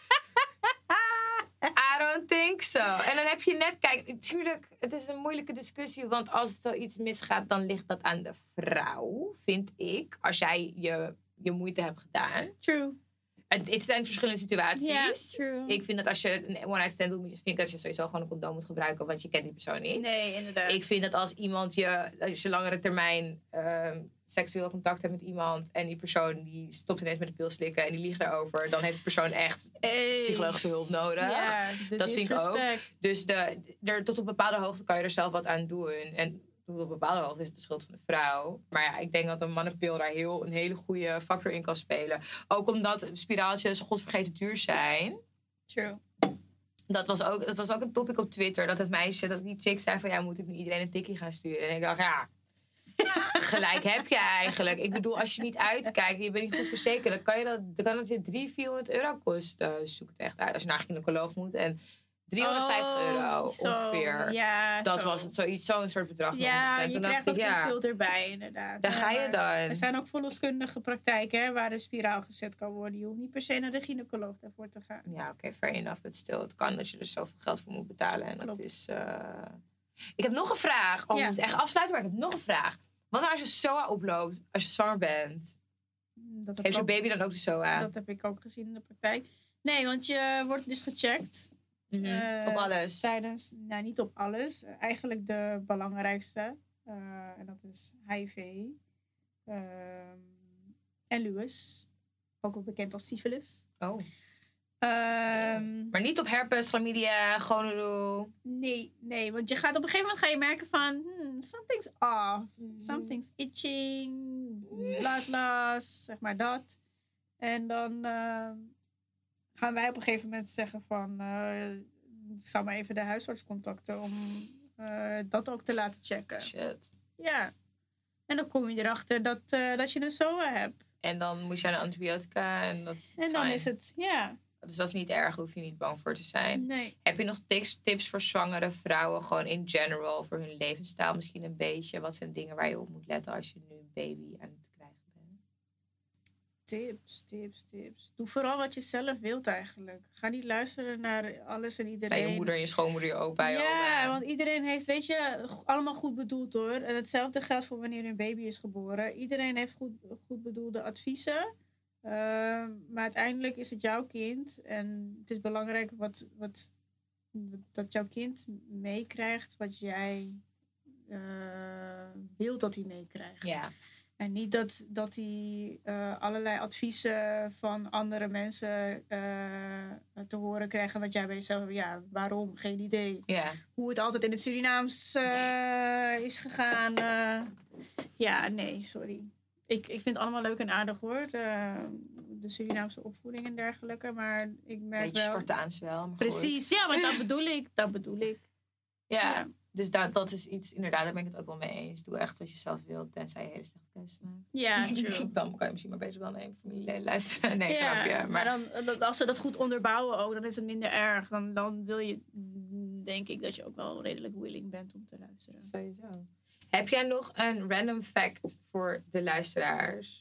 I don't think so. En dan heb je net, kijk, natuurlijk, het is een moeilijke discussie, want als er iets misgaat, dan ligt dat aan de vrouw, vind ik. Als jij je, je moeite hebt gedaan. True. Het, het zijn verschillende situaties. Ja, true. Ik vind dat als je een one-night stand doet, vind ik dat je sowieso gewoon een condoom moet gebruiken, want je kent die persoon niet. Nee, inderdaad. Ik vind dat als iemand je, als je langere termijn uh, seksueel contact hebt met iemand en die persoon die stopt ineens met de pil slikken en die liegt daarover, dan heeft die persoon echt Hey. psychologische hulp nodig. Ja, de Dat vind ik ook. disrespect. Dus de, er, tot op bepaalde hoogte kan je er zelf wat aan doen. En tot op bepaalde hoogte is het de schuld van de vrouw. Maar ja, ik denk dat een mannenpil daar heel, een hele goede factor in kan spelen. Ook omdat spiraaltjes godvergeten duur zijn. True. Dat was, ook, dat was ook een topic op Twitter. Dat het meisje, dat die chick zei van ja, moet ik nu iedereen een tikkie gaan sturen? En ik dacht, ja, gelijk heb je eigenlijk. Ik bedoel, als je niet uitkijkt, je bent niet goed verzekerd, dan kan, je dat, dan kan het je driehonderd, vierhonderd euro kosten. Zoek het echt uit. Als je naar een gynaecoloog moet. En driehonderdvijftig Oh, euro zo. ongeveer. Ja, dat zo. was het, zoiets, zo'n soort bedrag. Ja, En je toen krijgt dacht dat ik, ja, consult erbij, inderdaad. daar ga je Maar dan. Er zijn ook verloskundige praktijken hè, waar een spiraal gezet kan worden. Je hoeft niet per se naar de gynaecoloog daarvoor te gaan. Ja, oké, okay, fair enough. Het stil. Het kan dat je er zoveel geld voor moet betalen. En dat Klopt. is... Uh... Ik heb nog een vraag. Oh, Ja. ik moet echt afsluiten, maar ik heb nog een vraag. Wat nou als je S O A oploopt, als je zwanger bent? Dat heb, Heeft je ik ook, baby dan ook de S O A? dat heb ik ook gezien in de praktijk. Nee, want je wordt dus gecheckt. Mhm. eh, Op alles? Tijdens, nou niet op alles. Uh, eigenlijk de belangrijkste. Uh, en dat is H I V. Uh, en Lewis. Ook wel bekend als syphilis. Oh. Um, Maar niet op herpes, chlamydia, gonorrhoe. Nee, nee, want je gaat op een gegeven moment ga je merken van hmm, something's off, something's itching, blood loss, zeg maar dat. En dan uh, gaan wij op een gegeven moment zeggen van, uh, ik zal maar even de huisarts contacten om uh, dat ook te laten checken. Shit. Ja. En dan kom je erachter dat, uh, dat je een S O A hebt. En dan moet je aan de antibiotica en dat is En dan fijn. is het, ja. Dus dat is niet erg, daar hoef je niet bang voor te zijn. Nee. Heb je nog tips, tips voor zwangere vrouwen, gewoon in general, voor hun levensstijl misschien een beetje? Wat zijn dingen waar je op moet letten als je nu een baby aan het krijgen bent? Tips, tips, tips. Doe vooral wat je zelf wilt eigenlijk. Ga niet luisteren naar alles en iedereen. Naar je moeder, je schoonmoeder, je opa, je Ja, oma. want iedereen heeft, weet je, g- allemaal goed bedoeld hoor. En hetzelfde geldt voor wanneer een baby is geboren. Iedereen heeft goed, goed bedoelde adviezen. Uh, maar uiteindelijk is het jouw kind. En het is belangrijk wat, wat, dat jouw kind meekrijgt wat jij uh, wilt dat hij meekrijgt. Ja. En niet dat, dat hij uh, allerlei adviezen van andere mensen uh, te horen krijgt. En dat jij bij jezelf, ja, waarom? Geen idee. Ja. Hoe het altijd in het Surinaams uh, is gegaan. Uh, ja, nee, sorry. Ik, ik vind het allemaal leuk en aardig hoor. De, de Surinaamse opvoeding en dergelijke. Maar ik merk Beetje wel... Spartaans wel. Maar Precies, goed. ja, maar dat bedoel ik. Dat bedoel ik. Ja. Ja. Dus dat, dat is iets, inderdaad, daar ben ik het ook wel mee eens. Doe echt wat je zelf wilt, tenzij je hele slechte keuzes maakt. Ja, true. Dan kan je misschien maar beter wel naar een familieleden luisteren. Nee, Ja, grapje. Maar, maar dan, dat- als ze dat goed onderbouwen ook, dan is het minder erg. Dan, dan wil je, mm, denk ik, dat je ook wel redelijk willing bent om te luisteren. sowieso. Heb jij nog een random fact voor de luisteraars?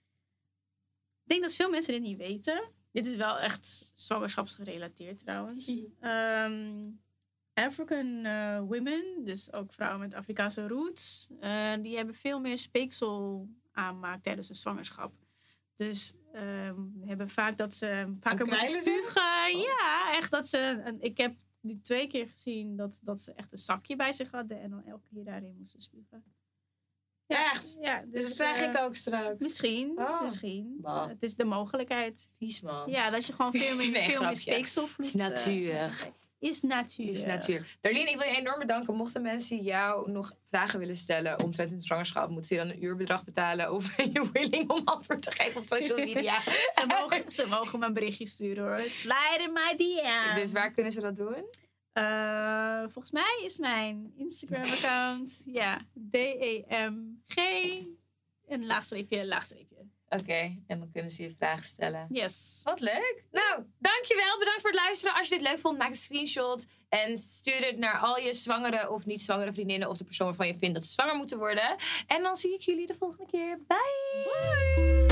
Ik denk dat veel mensen dit niet weten. Dit is wel echt zwangerschapsgerelateerd trouwens. Um, African uh, women, dus ook vrouwen met Afrikaanse roots, uh, die hebben veel meer speeksel aanmaak tijdens de zwangerschap. Dus um, hebben vaak dat ze vaker moeten krijgen ze? spugen. Ja, echt dat ze. En ik heb nu twee keer gezien dat, dat ze echt een zakje bij zich hadden en dan elke keer daarin moesten spugen. Ja, Echt? Ja, Dus, dus, dat krijg uh, ik ook straks. Misschien, Oh. misschien. Bah. Het is de mogelijkheid. Vies, man. Ja, dat je gewoon veel meer, Nee, veel meer grapje. speekselvloed... Is natuur. uh, is natuur. Is natuur. Darlene, ik wil je enorm bedanken. Mochten mensen jou nog vragen willen stellen omtrent hun zwangerschap, moeten ze dan een uurbedrag betalen of ben je willing om antwoord te geven op social media? ze, mogen, ze mogen me een berichtje sturen hoor. Slide in my D M. Dus waar kunnen ze dat doen? Uh, volgens mij is mijn Instagram-account ja, D E M G een laagstreepje, laagstreepje. Oké, okay, en dan kunnen ze je vragen stellen. Yes. Wat leuk. Nou, dankjewel. Bedankt voor het luisteren. Als je dit leuk vond, maak een screenshot. En stuur het naar al je zwangere of niet zwangere vriendinnen of de persoon waarvan je vindt dat ze zwanger moeten worden. En dan zie ik jullie de volgende keer. Bye. Bye.